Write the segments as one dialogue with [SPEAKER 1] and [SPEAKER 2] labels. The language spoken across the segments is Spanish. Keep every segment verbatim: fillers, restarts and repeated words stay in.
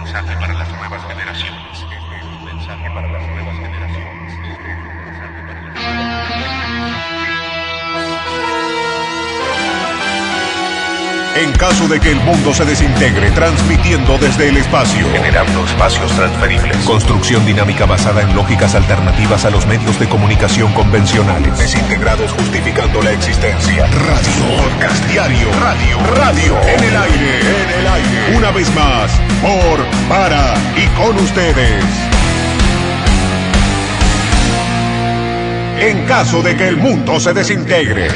[SPEAKER 1] mensaje para las nuevas generaciones. Este es un mensaje para las nuevas generaciones. Este es un mensaje para las nuevas generaciones.
[SPEAKER 2] En caso de que el mundo se desintegre, transmitiendo desde el espacio,
[SPEAKER 1] Generando espacios transferibles.
[SPEAKER 2] construcción dinámica basada en lógicas alternativas a los medios de comunicación convencionales, desintegrados justificando la existencia. Radio, podcast diario, radio, radio, en el aire, en el aire. Una vez más, por, para y con ustedes. En caso de que el mundo se desintegre.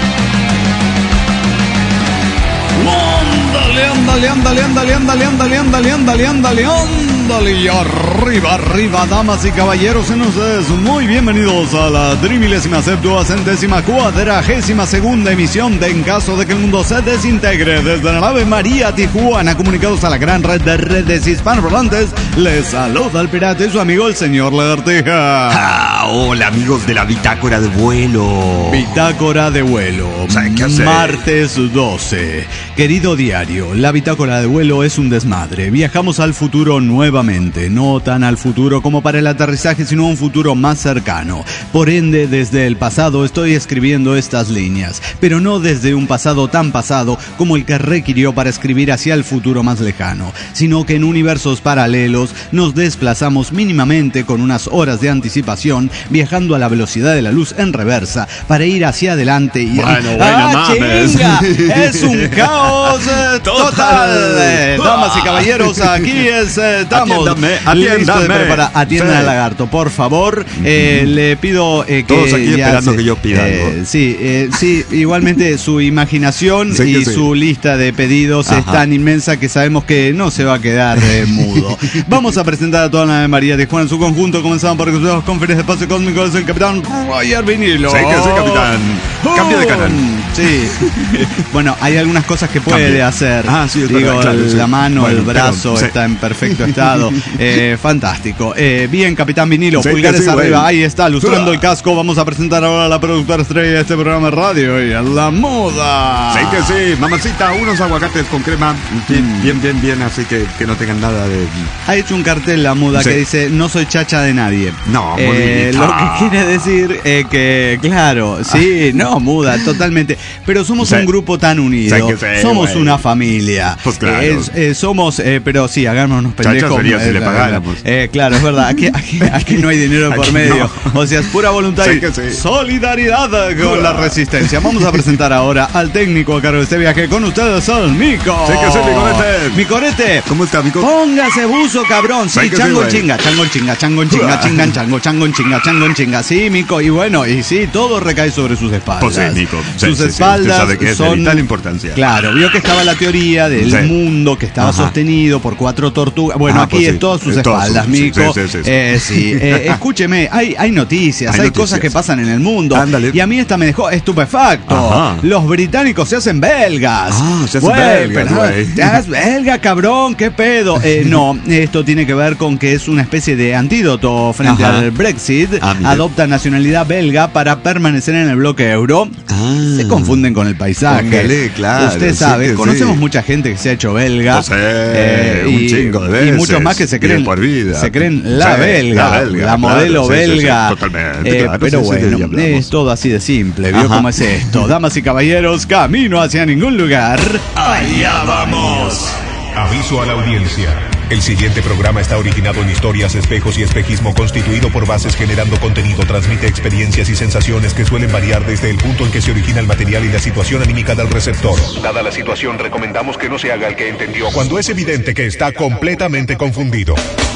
[SPEAKER 3] Ándale, ándale, ándale, ándale, ándale, ándale, ándale, ándale, ándale, ándale. Y arriba, arriba, damas y caballeros, en ustedes muy bienvenidos a la trimilésima septuagésima cuadragésima segunda emisión de En caso de que el mundo se desintegre. Desde la nave María Tijuana, comunicados a la gran red de redes hispanohablantes, les saluda el pirata y su amigo el señor Lagartija.
[SPEAKER 4] Ah, hola amigos de la bitácora de vuelo.
[SPEAKER 3] Bitácora de vuelo.
[SPEAKER 4] ¿Saben qué hacer?
[SPEAKER 3] Martes doce. Querido diario, la bitácora de vuelo es un desmadre. Viajamos al futuro nuevamente, no tan al futuro como para el aterrizaje, sino a un futuro más cercano. Por ende, desde el pasado estoy escribiendo estas líneas, pero no desde un pasado tan pasado como el que requirió para escribir hacia el futuro más lejano, sino que en universos paralelos nos desplazamos mínimamente con unas horas de anticipación, viajando a la velocidad de la luz en reversa para ir hacia adelante y...
[SPEAKER 4] Bueno, bueno,
[SPEAKER 3] ¡Ah,
[SPEAKER 4] mames!
[SPEAKER 3] chinga! ¡Es un caos eh, total! Eh, damas y caballeros, aquí es, eh, estamos
[SPEAKER 4] Atiéndame,
[SPEAKER 3] listos de
[SPEAKER 4] atiéndame.
[SPEAKER 3] preparar. Atiendan
[SPEAKER 4] Sí.
[SPEAKER 3] al lagarto, por favor. Eh, le pido eh, que...
[SPEAKER 4] Todos aquí
[SPEAKER 3] ya
[SPEAKER 4] esperando
[SPEAKER 3] se-
[SPEAKER 4] que yo pida
[SPEAKER 3] eh,
[SPEAKER 4] algo.
[SPEAKER 3] Sí, eh, sí, igualmente su imaginación
[SPEAKER 4] Sí que
[SPEAKER 3] y
[SPEAKER 4] sí.
[SPEAKER 3] su lista de pedidos
[SPEAKER 4] Ajá.
[SPEAKER 3] es tan inmensa que sabemos que no se va a quedar eh, mudo. Vamos a presentar a toda la nave María Tijuana en su conjunto. Comenzamos por los conferencias de espacio cósmico. Es el capitán Roger Vinilo.
[SPEAKER 4] Sí que sí, capitán. Cambia de canal.
[SPEAKER 3] Sí. Bueno, hay algunas cosas que puede
[SPEAKER 4] Cambia.
[SPEAKER 3] hacer.
[SPEAKER 4] Ah, sí, es
[SPEAKER 3] Digo,
[SPEAKER 4] verdad, claro, sí.
[SPEAKER 3] la mano,
[SPEAKER 4] Bueno,
[SPEAKER 3] el brazo
[SPEAKER 4] perdón, sí.
[SPEAKER 3] está en perfecto estado. Eh, fantástico. Eh, bien, capitán Vinilo,
[SPEAKER 4] Sí que
[SPEAKER 3] pulgares
[SPEAKER 4] sí,
[SPEAKER 3] arriba.
[SPEAKER 4] güey.
[SPEAKER 3] Ahí está, lustrando el casco. Vamos a presentar ahora a la productora estrella de este programa de radio y a la moda.
[SPEAKER 4] Sí que sí, mamacita, unos aguacates con crema, bien,
[SPEAKER 3] Mm.
[SPEAKER 4] bien, bien, bien, así que, que no tengan nada de...
[SPEAKER 3] Ha hecho un cartel la muda
[SPEAKER 4] Sí.
[SPEAKER 3] que dice: no soy chacha de nadie.
[SPEAKER 4] No, muy
[SPEAKER 3] Eh,
[SPEAKER 4] bien.
[SPEAKER 3] Lo que
[SPEAKER 4] Ah.
[SPEAKER 3] quiere decir eh, que, claro, sí, no, muda, totalmente. Pero somos
[SPEAKER 4] Sí.
[SPEAKER 3] un grupo tan unido.
[SPEAKER 4] Sí que sí,
[SPEAKER 3] somos
[SPEAKER 4] güey.
[SPEAKER 3] una familia.
[SPEAKER 4] Pues claro.
[SPEAKER 3] Eh, es- eh, somos, eh, pero sí, hagámonos
[SPEAKER 4] Chacha
[SPEAKER 3] pendejos.
[SPEAKER 4] sería si
[SPEAKER 3] eh,
[SPEAKER 4] le
[SPEAKER 3] la-
[SPEAKER 4] pagáramos.
[SPEAKER 3] eh, claro, es verdad. Aquí, aquí, aquí no hay dinero por
[SPEAKER 4] Aquí
[SPEAKER 3] medio.
[SPEAKER 4] no.
[SPEAKER 3] O sea, es pura voluntad
[SPEAKER 4] Sí
[SPEAKER 3] y
[SPEAKER 4] que sí.
[SPEAKER 3] solidaridad con la resistencia. Vamos a presentar ahora al técnico a cargo de este viaje con ustedes, el Mico.
[SPEAKER 4] Sí que sí, Micorete.
[SPEAKER 3] Micorete.
[SPEAKER 4] ¿Cómo está, amigo?
[SPEAKER 3] Póngase buzo, cabrón. Sí,
[SPEAKER 4] Sí que sí,
[SPEAKER 3] chango en
[SPEAKER 4] güey.
[SPEAKER 3] chinga, chango en chinga, chango en chinga, chinga en chango, chango en chinga, chango en chinga. Sí, Mico. Y bueno, y sí, todo recae sobre sus espaldas.
[SPEAKER 4] Pues sí, Mico. Sí,
[SPEAKER 3] sus
[SPEAKER 4] sí, sí.
[SPEAKER 3] espaldas
[SPEAKER 4] Usted sabe que es de
[SPEAKER 3] son...
[SPEAKER 4] vital importancia.
[SPEAKER 3] Claro, vio que estaba la teoría del
[SPEAKER 4] Sí.
[SPEAKER 3] mundo que estaba
[SPEAKER 4] Ajá.
[SPEAKER 3] sostenido por cuatro tortugas. Bueno,
[SPEAKER 4] Ah,
[SPEAKER 3] aquí
[SPEAKER 4] pues sí.
[SPEAKER 3] es todas sus
[SPEAKER 4] Es todo
[SPEAKER 3] espaldas,
[SPEAKER 4] su- sí,
[SPEAKER 3] Mico.
[SPEAKER 4] sí, sí, sí, sí.
[SPEAKER 3] Eh, sí. Eh, escúcheme, hay, hay noticias, hay,
[SPEAKER 4] Hay
[SPEAKER 3] cosas
[SPEAKER 4] noticias.
[SPEAKER 3] que pasan en el mundo.
[SPEAKER 4] Ándale.
[SPEAKER 3] Y a mí esta me dejó estupefacto.
[SPEAKER 4] Ajá.
[SPEAKER 3] Los británicos se hacen belgas.
[SPEAKER 4] Ah, se hacen
[SPEAKER 3] Güey,
[SPEAKER 4] belgas,
[SPEAKER 3] pero,
[SPEAKER 4] güey.
[SPEAKER 3] te hagas belga, cabrón, qué pedo. Eh, no, esto tiene que ver con que es una especie de antídoto frente
[SPEAKER 4] Ajá.
[SPEAKER 3] al Brexit.
[SPEAKER 4] Ah, mire.
[SPEAKER 3] Adopta nacionalidad belga para permanecer en el bloque euro.
[SPEAKER 4] Ah.
[SPEAKER 3] Se confunden con el paisaje.
[SPEAKER 4] Póngale, claro,
[SPEAKER 3] Usted
[SPEAKER 4] sí
[SPEAKER 3] sabe,
[SPEAKER 4] que
[SPEAKER 3] conocemos
[SPEAKER 4] sí.
[SPEAKER 3] mucha gente que se ha hecho belga.
[SPEAKER 4] Pues, eh, un chingo de
[SPEAKER 3] Y
[SPEAKER 4] veces.
[SPEAKER 3] muchos más que se
[SPEAKER 4] Y de
[SPEAKER 3] creen,
[SPEAKER 4] por vida.
[SPEAKER 3] se creen la,
[SPEAKER 4] Sí,
[SPEAKER 3] belga,
[SPEAKER 4] la belga,
[SPEAKER 3] la modelo
[SPEAKER 4] claro, sí, sí, sí,
[SPEAKER 3] belga.
[SPEAKER 4] totalmente,
[SPEAKER 3] Eh,
[SPEAKER 4] claro,
[SPEAKER 3] pero
[SPEAKER 4] sí, sí, de
[SPEAKER 3] bueno,
[SPEAKER 4] ahí hablamos.
[SPEAKER 3] es todo así de simple. ¿Vio
[SPEAKER 4] Ajá.
[SPEAKER 3] cómo es esto? Damas y caballeros, camino hacia ningún lugar. Allá vamos.
[SPEAKER 2] Aviso a la audiencia. El siguiente programa está originado en historias, espejos y espejismo constituido por bases generando contenido. Transmite experiencias y sensaciones que suelen variar desde el punto en que se origina el material y la situación anímica del receptor. Dada la situación, recomendamos que no se haga el que entendió cuando es evidente que está completamente confundido.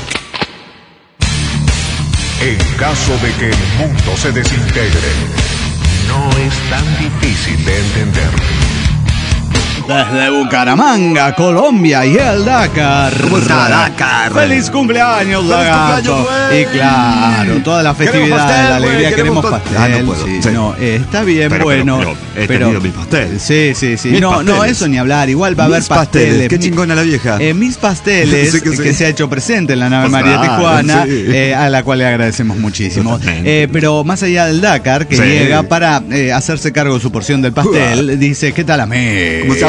[SPEAKER 2] En caso de que el mundo se desintegre, no es tan difícil de entender.
[SPEAKER 3] Desde Bucaramanga, Colombia y el Dakar.
[SPEAKER 4] ¿Cómo está, Dakar?
[SPEAKER 3] ¡Feliz cumpleaños,
[SPEAKER 4] ¡Feliz
[SPEAKER 3] lagarto!
[SPEAKER 4] cumpleaños, güey!
[SPEAKER 3] Y claro, toda la
[SPEAKER 4] Queremos
[SPEAKER 3] festividad,
[SPEAKER 4] pastel,
[SPEAKER 3] la alegría,
[SPEAKER 4] güey,
[SPEAKER 3] queremos
[SPEAKER 4] queremos
[SPEAKER 3] pastel.
[SPEAKER 4] pastel. Ah, no puedo,
[SPEAKER 3] sí,
[SPEAKER 4] sí.
[SPEAKER 3] no, eh, está bien,
[SPEAKER 4] Pero,
[SPEAKER 3] bueno.
[SPEAKER 4] pero, pero, he tenido mi pastel.
[SPEAKER 3] Sí, sí, sí.
[SPEAKER 4] Mis
[SPEAKER 3] no, no,
[SPEAKER 4] pasteles.
[SPEAKER 3] eso ni hablar. Igual va a haber
[SPEAKER 4] Mis pasteles,
[SPEAKER 3] pasteles.
[SPEAKER 4] qué chingona la vieja.
[SPEAKER 3] Eh, mis pasteles,
[SPEAKER 4] Sí que
[SPEAKER 3] que,
[SPEAKER 4] sí.
[SPEAKER 3] se ha hecho presente en la nave
[SPEAKER 4] Pues
[SPEAKER 3] María
[SPEAKER 4] claro,
[SPEAKER 3] Tijuana,
[SPEAKER 4] sí.
[SPEAKER 3] eh, a la cual le agradecemos muchísimo.
[SPEAKER 4] Totalmente.
[SPEAKER 3] Eh, pero más allá del Dakar, que
[SPEAKER 4] Sí.
[SPEAKER 3] llega para eh, hacerse cargo de su porción del pastel, dice: ¿qué tal, ame?
[SPEAKER 4] ¿Cómo está,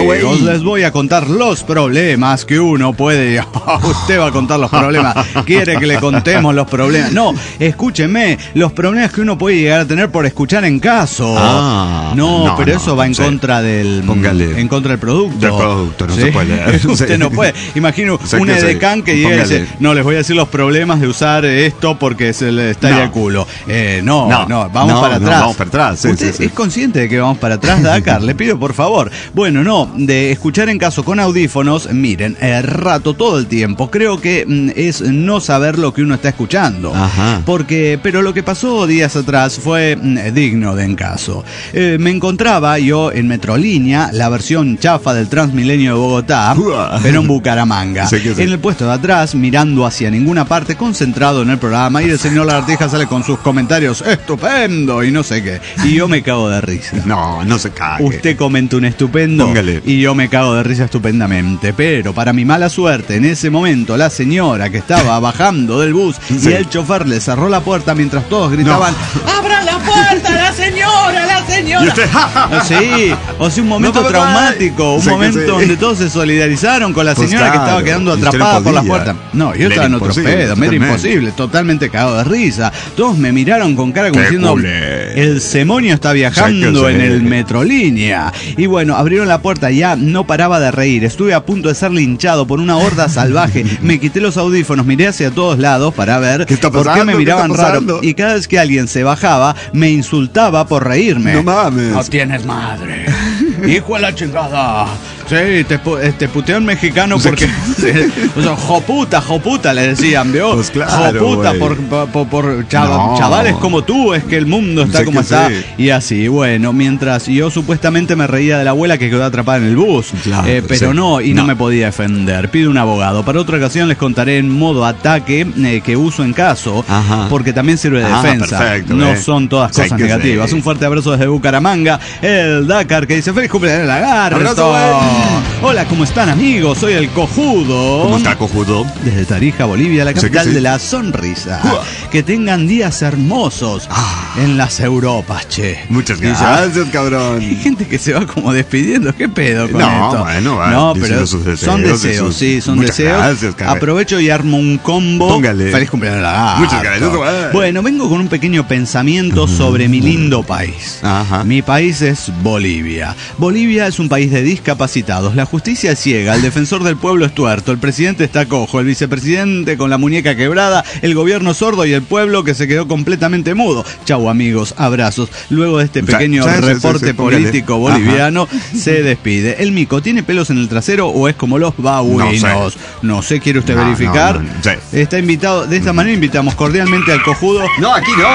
[SPEAKER 3] amigos, les voy a contar los problemas que uno puede... Usted va a contar los problemas. ¿Quiere que le contemos los problemas? No, escúcheme, los problemas que uno puede llegar a tener por escuchar en caso.
[SPEAKER 4] Ah,
[SPEAKER 3] no,
[SPEAKER 4] no,
[SPEAKER 3] pero
[SPEAKER 4] no,
[SPEAKER 3] eso va en
[SPEAKER 4] sí.
[SPEAKER 3] contra del...
[SPEAKER 4] Póngale.
[SPEAKER 3] En contra del producto.
[SPEAKER 4] Del producto, no
[SPEAKER 3] ¿Sí?
[SPEAKER 4] se puede.
[SPEAKER 3] Usted no puede. Imagino
[SPEAKER 4] Sé
[SPEAKER 3] un
[SPEAKER 4] que sí.
[SPEAKER 3] edecán que llega y
[SPEAKER 4] Póngale.
[SPEAKER 3] dice, no, les voy a decir los problemas de usar esto porque se le estalla
[SPEAKER 4] No.
[SPEAKER 3] el culo. Eh, no, no,
[SPEAKER 4] No,
[SPEAKER 3] vamos
[SPEAKER 4] no,
[SPEAKER 3] para
[SPEAKER 4] no,
[SPEAKER 3] atrás.
[SPEAKER 4] vamos para atrás, sí,
[SPEAKER 3] ¿Usted
[SPEAKER 4] sí, sí.
[SPEAKER 3] es consciente de que vamos para atrás, Dakar? Le pido por favor. Bueno, no, de escuchar en caso con audífonos, miren, el rato, todo el tiempo, creo que mm, es no saber lo que uno está escuchando.
[SPEAKER 4] Ajá.
[SPEAKER 3] Porque, pero lo que pasó días atrás fue mm, digno de encaso. Eh, me encontraba yo en Metrolínea, la versión chafa del Transmilenio de Bogotá,
[SPEAKER 4] Uah.
[SPEAKER 3] pero en Bucaramanga.
[SPEAKER 4] Sí que sí.
[SPEAKER 3] En el puesto de atrás, mirando hacia ninguna parte, concentrado en el programa, y el señor Lagartija sale con sus comentarios, estupendo, y no sé qué. Y yo me cago de risa.
[SPEAKER 4] No, no se cague.
[SPEAKER 3] Usted comenta un estupendo
[SPEAKER 4] Póngale.
[SPEAKER 3] y yo me cago de risa estupendamente. Pero para mi mala suerte, en ese momento la señora que estaba bajando del bus
[SPEAKER 4] Sí.
[SPEAKER 3] y el chofer le cerró la puerta mientras todos gritaban ¡abran la puerta, la señora, la señora!
[SPEAKER 4] Y usted, ja, ja, ja.
[SPEAKER 3] Sí, o sea, un momento
[SPEAKER 4] No, papá,
[SPEAKER 3] traumático, un
[SPEAKER 4] sí que
[SPEAKER 3] momento
[SPEAKER 4] sí.
[SPEAKER 3] donde todos se solidarizaron con la
[SPEAKER 4] Pues
[SPEAKER 3] señora que
[SPEAKER 4] claro,
[SPEAKER 3] estaba quedando
[SPEAKER 4] y usted no
[SPEAKER 3] atrapada por la
[SPEAKER 4] podía.
[SPEAKER 3] puerta. No, yo
[SPEAKER 4] Le
[SPEAKER 3] estaba
[SPEAKER 4] era
[SPEAKER 3] en otro
[SPEAKER 4] imposible,
[SPEAKER 3] pedo, me era
[SPEAKER 4] totalmente.
[SPEAKER 3] imposible, totalmente cagado de risa. Todos me miraron con cara como
[SPEAKER 4] Qué
[SPEAKER 3] diciendo,
[SPEAKER 4] culé.
[SPEAKER 3] el semonio está viajando
[SPEAKER 4] Sí que sí.
[SPEAKER 3] en el Metrolínea. Y bueno, abrieron la puerta, ya no paraba de reír, estuve a punto de ser linchado por una horda salvaje. Me quité los audífonos, miré hacia todos lados para ver
[SPEAKER 4] ¿Qué está
[SPEAKER 3] por qué
[SPEAKER 4] pasando?
[SPEAKER 3] me
[SPEAKER 4] ¿Qué
[SPEAKER 3] miraban
[SPEAKER 4] está
[SPEAKER 3] raro.
[SPEAKER 4] pasando?
[SPEAKER 3] Y cada vez que alguien se bajaba, me insultaba por reírme.
[SPEAKER 4] No mames.
[SPEAKER 3] No tienes madre. Hijo de la chingada. Sí, te, pu- te puteó en mexicano porque. Sí, o sea, joputa, joputa le decían, ¿vio?
[SPEAKER 4] Pues claro,
[SPEAKER 3] joputa
[SPEAKER 4] güey.
[SPEAKER 3] por, por, por- por chava-
[SPEAKER 4] No.
[SPEAKER 3] chavales como tú, es que el mundo está
[SPEAKER 4] Sí
[SPEAKER 3] como
[SPEAKER 4] que
[SPEAKER 3] está.
[SPEAKER 4] sí.
[SPEAKER 3] Y así, bueno, mientras yo supuestamente me reía de la abuela que quedó atrapada en el bus.
[SPEAKER 4] Claro,
[SPEAKER 3] Eh, pero
[SPEAKER 4] sí.
[SPEAKER 3] no, y no.
[SPEAKER 4] No.
[SPEAKER 3] me podía defender. Pido un abogado. Para otra ocasión les contaré en modo ataque eh, que uso en caso,
[SPEAKER 4] Ajá.
[SPEAKER 3] porque también sirve de
[SPEAKER 4] Ah,
[SPEAKER 3] defensa.
[SPEAKER 4] perfecto,
[SPEAKER 3] no
[SPEAKER 4] eh.
[SPEAKER 3] son todas
[SPEAKER 4] Sí
[SPEAKER 3] cosas
[SPEAKER 4] que
[SPEAKER 3] negativas.
[SPEAKER 4] sí.
[SPEAKER 3] Un fuerte abrazo desde Bucaramanga. El Dakar que dice feliz cumpleaños Lagarto.
[SPEAKER 4] Abrazo, güey.
[SPEAKER 3] Hola, ¿cómo están amigos? Soy el Cojudo.
[SPEAKER 4] ¿Cómo está, cojudo?
[SPEAKER 3] Desde Tarija, Bolivia, la
[SPEAKER 4] Sí que
[SPEAKER 3] capital
[SPEAKER 4] sí.
[SPEAKER 3] de la sonrisa.
[SPEAKER 4] Uah.
[SPEAKER 3] Que tengan días hermosos
[SPEAKER 4] Ah.
[SPEAKER 3] en las Europas, che.
[SPEAKER 4] Muchas
[SPEAKER 3] Dice,
[SPEAKER 4] gracias, cabrón.
[SPEAKER 3] hay gente que se va como despidiendo. ¿Qué pedo con
[SPEAKER 4] No,
[SPEAKER 3] esto?
[SPEAKER 4] bueno, va
[SPEAKER 3] no,
[SPEAKER 4] diciendo
[SPEAKER 3] pero
[SPEAKER 4] sus deseos
[SPEAKER 3] son
[SPEAKER 4] y
[SPEAKER 3] deseos,
[SPEAKER 4] sus-
[SPEAKER 3] sí, son
[SPEAKER 4] Muchas
[SPEAKER 3] deseos.
[SPEAKER 4] gracias, caray.
[SPEAKER 3] Aprovecho y armo un combo.
[SPEAKER 4] Póngale.
[SPEAKER 3] Feliz cumpleaños Lagarto.
[SPEAKER 4] Muchas gracias, güey.
[SPEAKER 3] Bueno, vengo con un pequeño pensamiento sobre mi lindo país.
[SPEAKER 4] Ajá.
[SPEAKER 3] Mi país es Bolivia. Bolivia es un país de discapacitados. La justicia es ciega, el defensor del pueblo es tuerto, el presidente está cojo, el vicepresidente con la muñeca quebrada, el gobierno sordo y el pueblo que se quedó completamente mudo. Chau amigos, abrazos. Luego de este
[SPEAKER 4] Ya,
[SPEAKER 3] pequeño
[SPEAKER 4] ya, sí, sí,
[SPEAKER 3] reporte
[SPEAKER 4] sí, póngale.
[SPEAKER 3] político boliviano, se despide. El mico, ¿tiene pelos en el trasero o es como los babuinos?
[SPEAKER 4] No sé.
[SPEAKER 3] No sé, ¿quiere usted
[SPEAKER 4] No,
[SPEAKER 3] verificar?
[SPEAKER 4] no, no, sí.
[SPEAKER 3] Está invitado, de esta manera invitamos cordialmente al cojudo.
[SPEAKER 4] No, aquí no.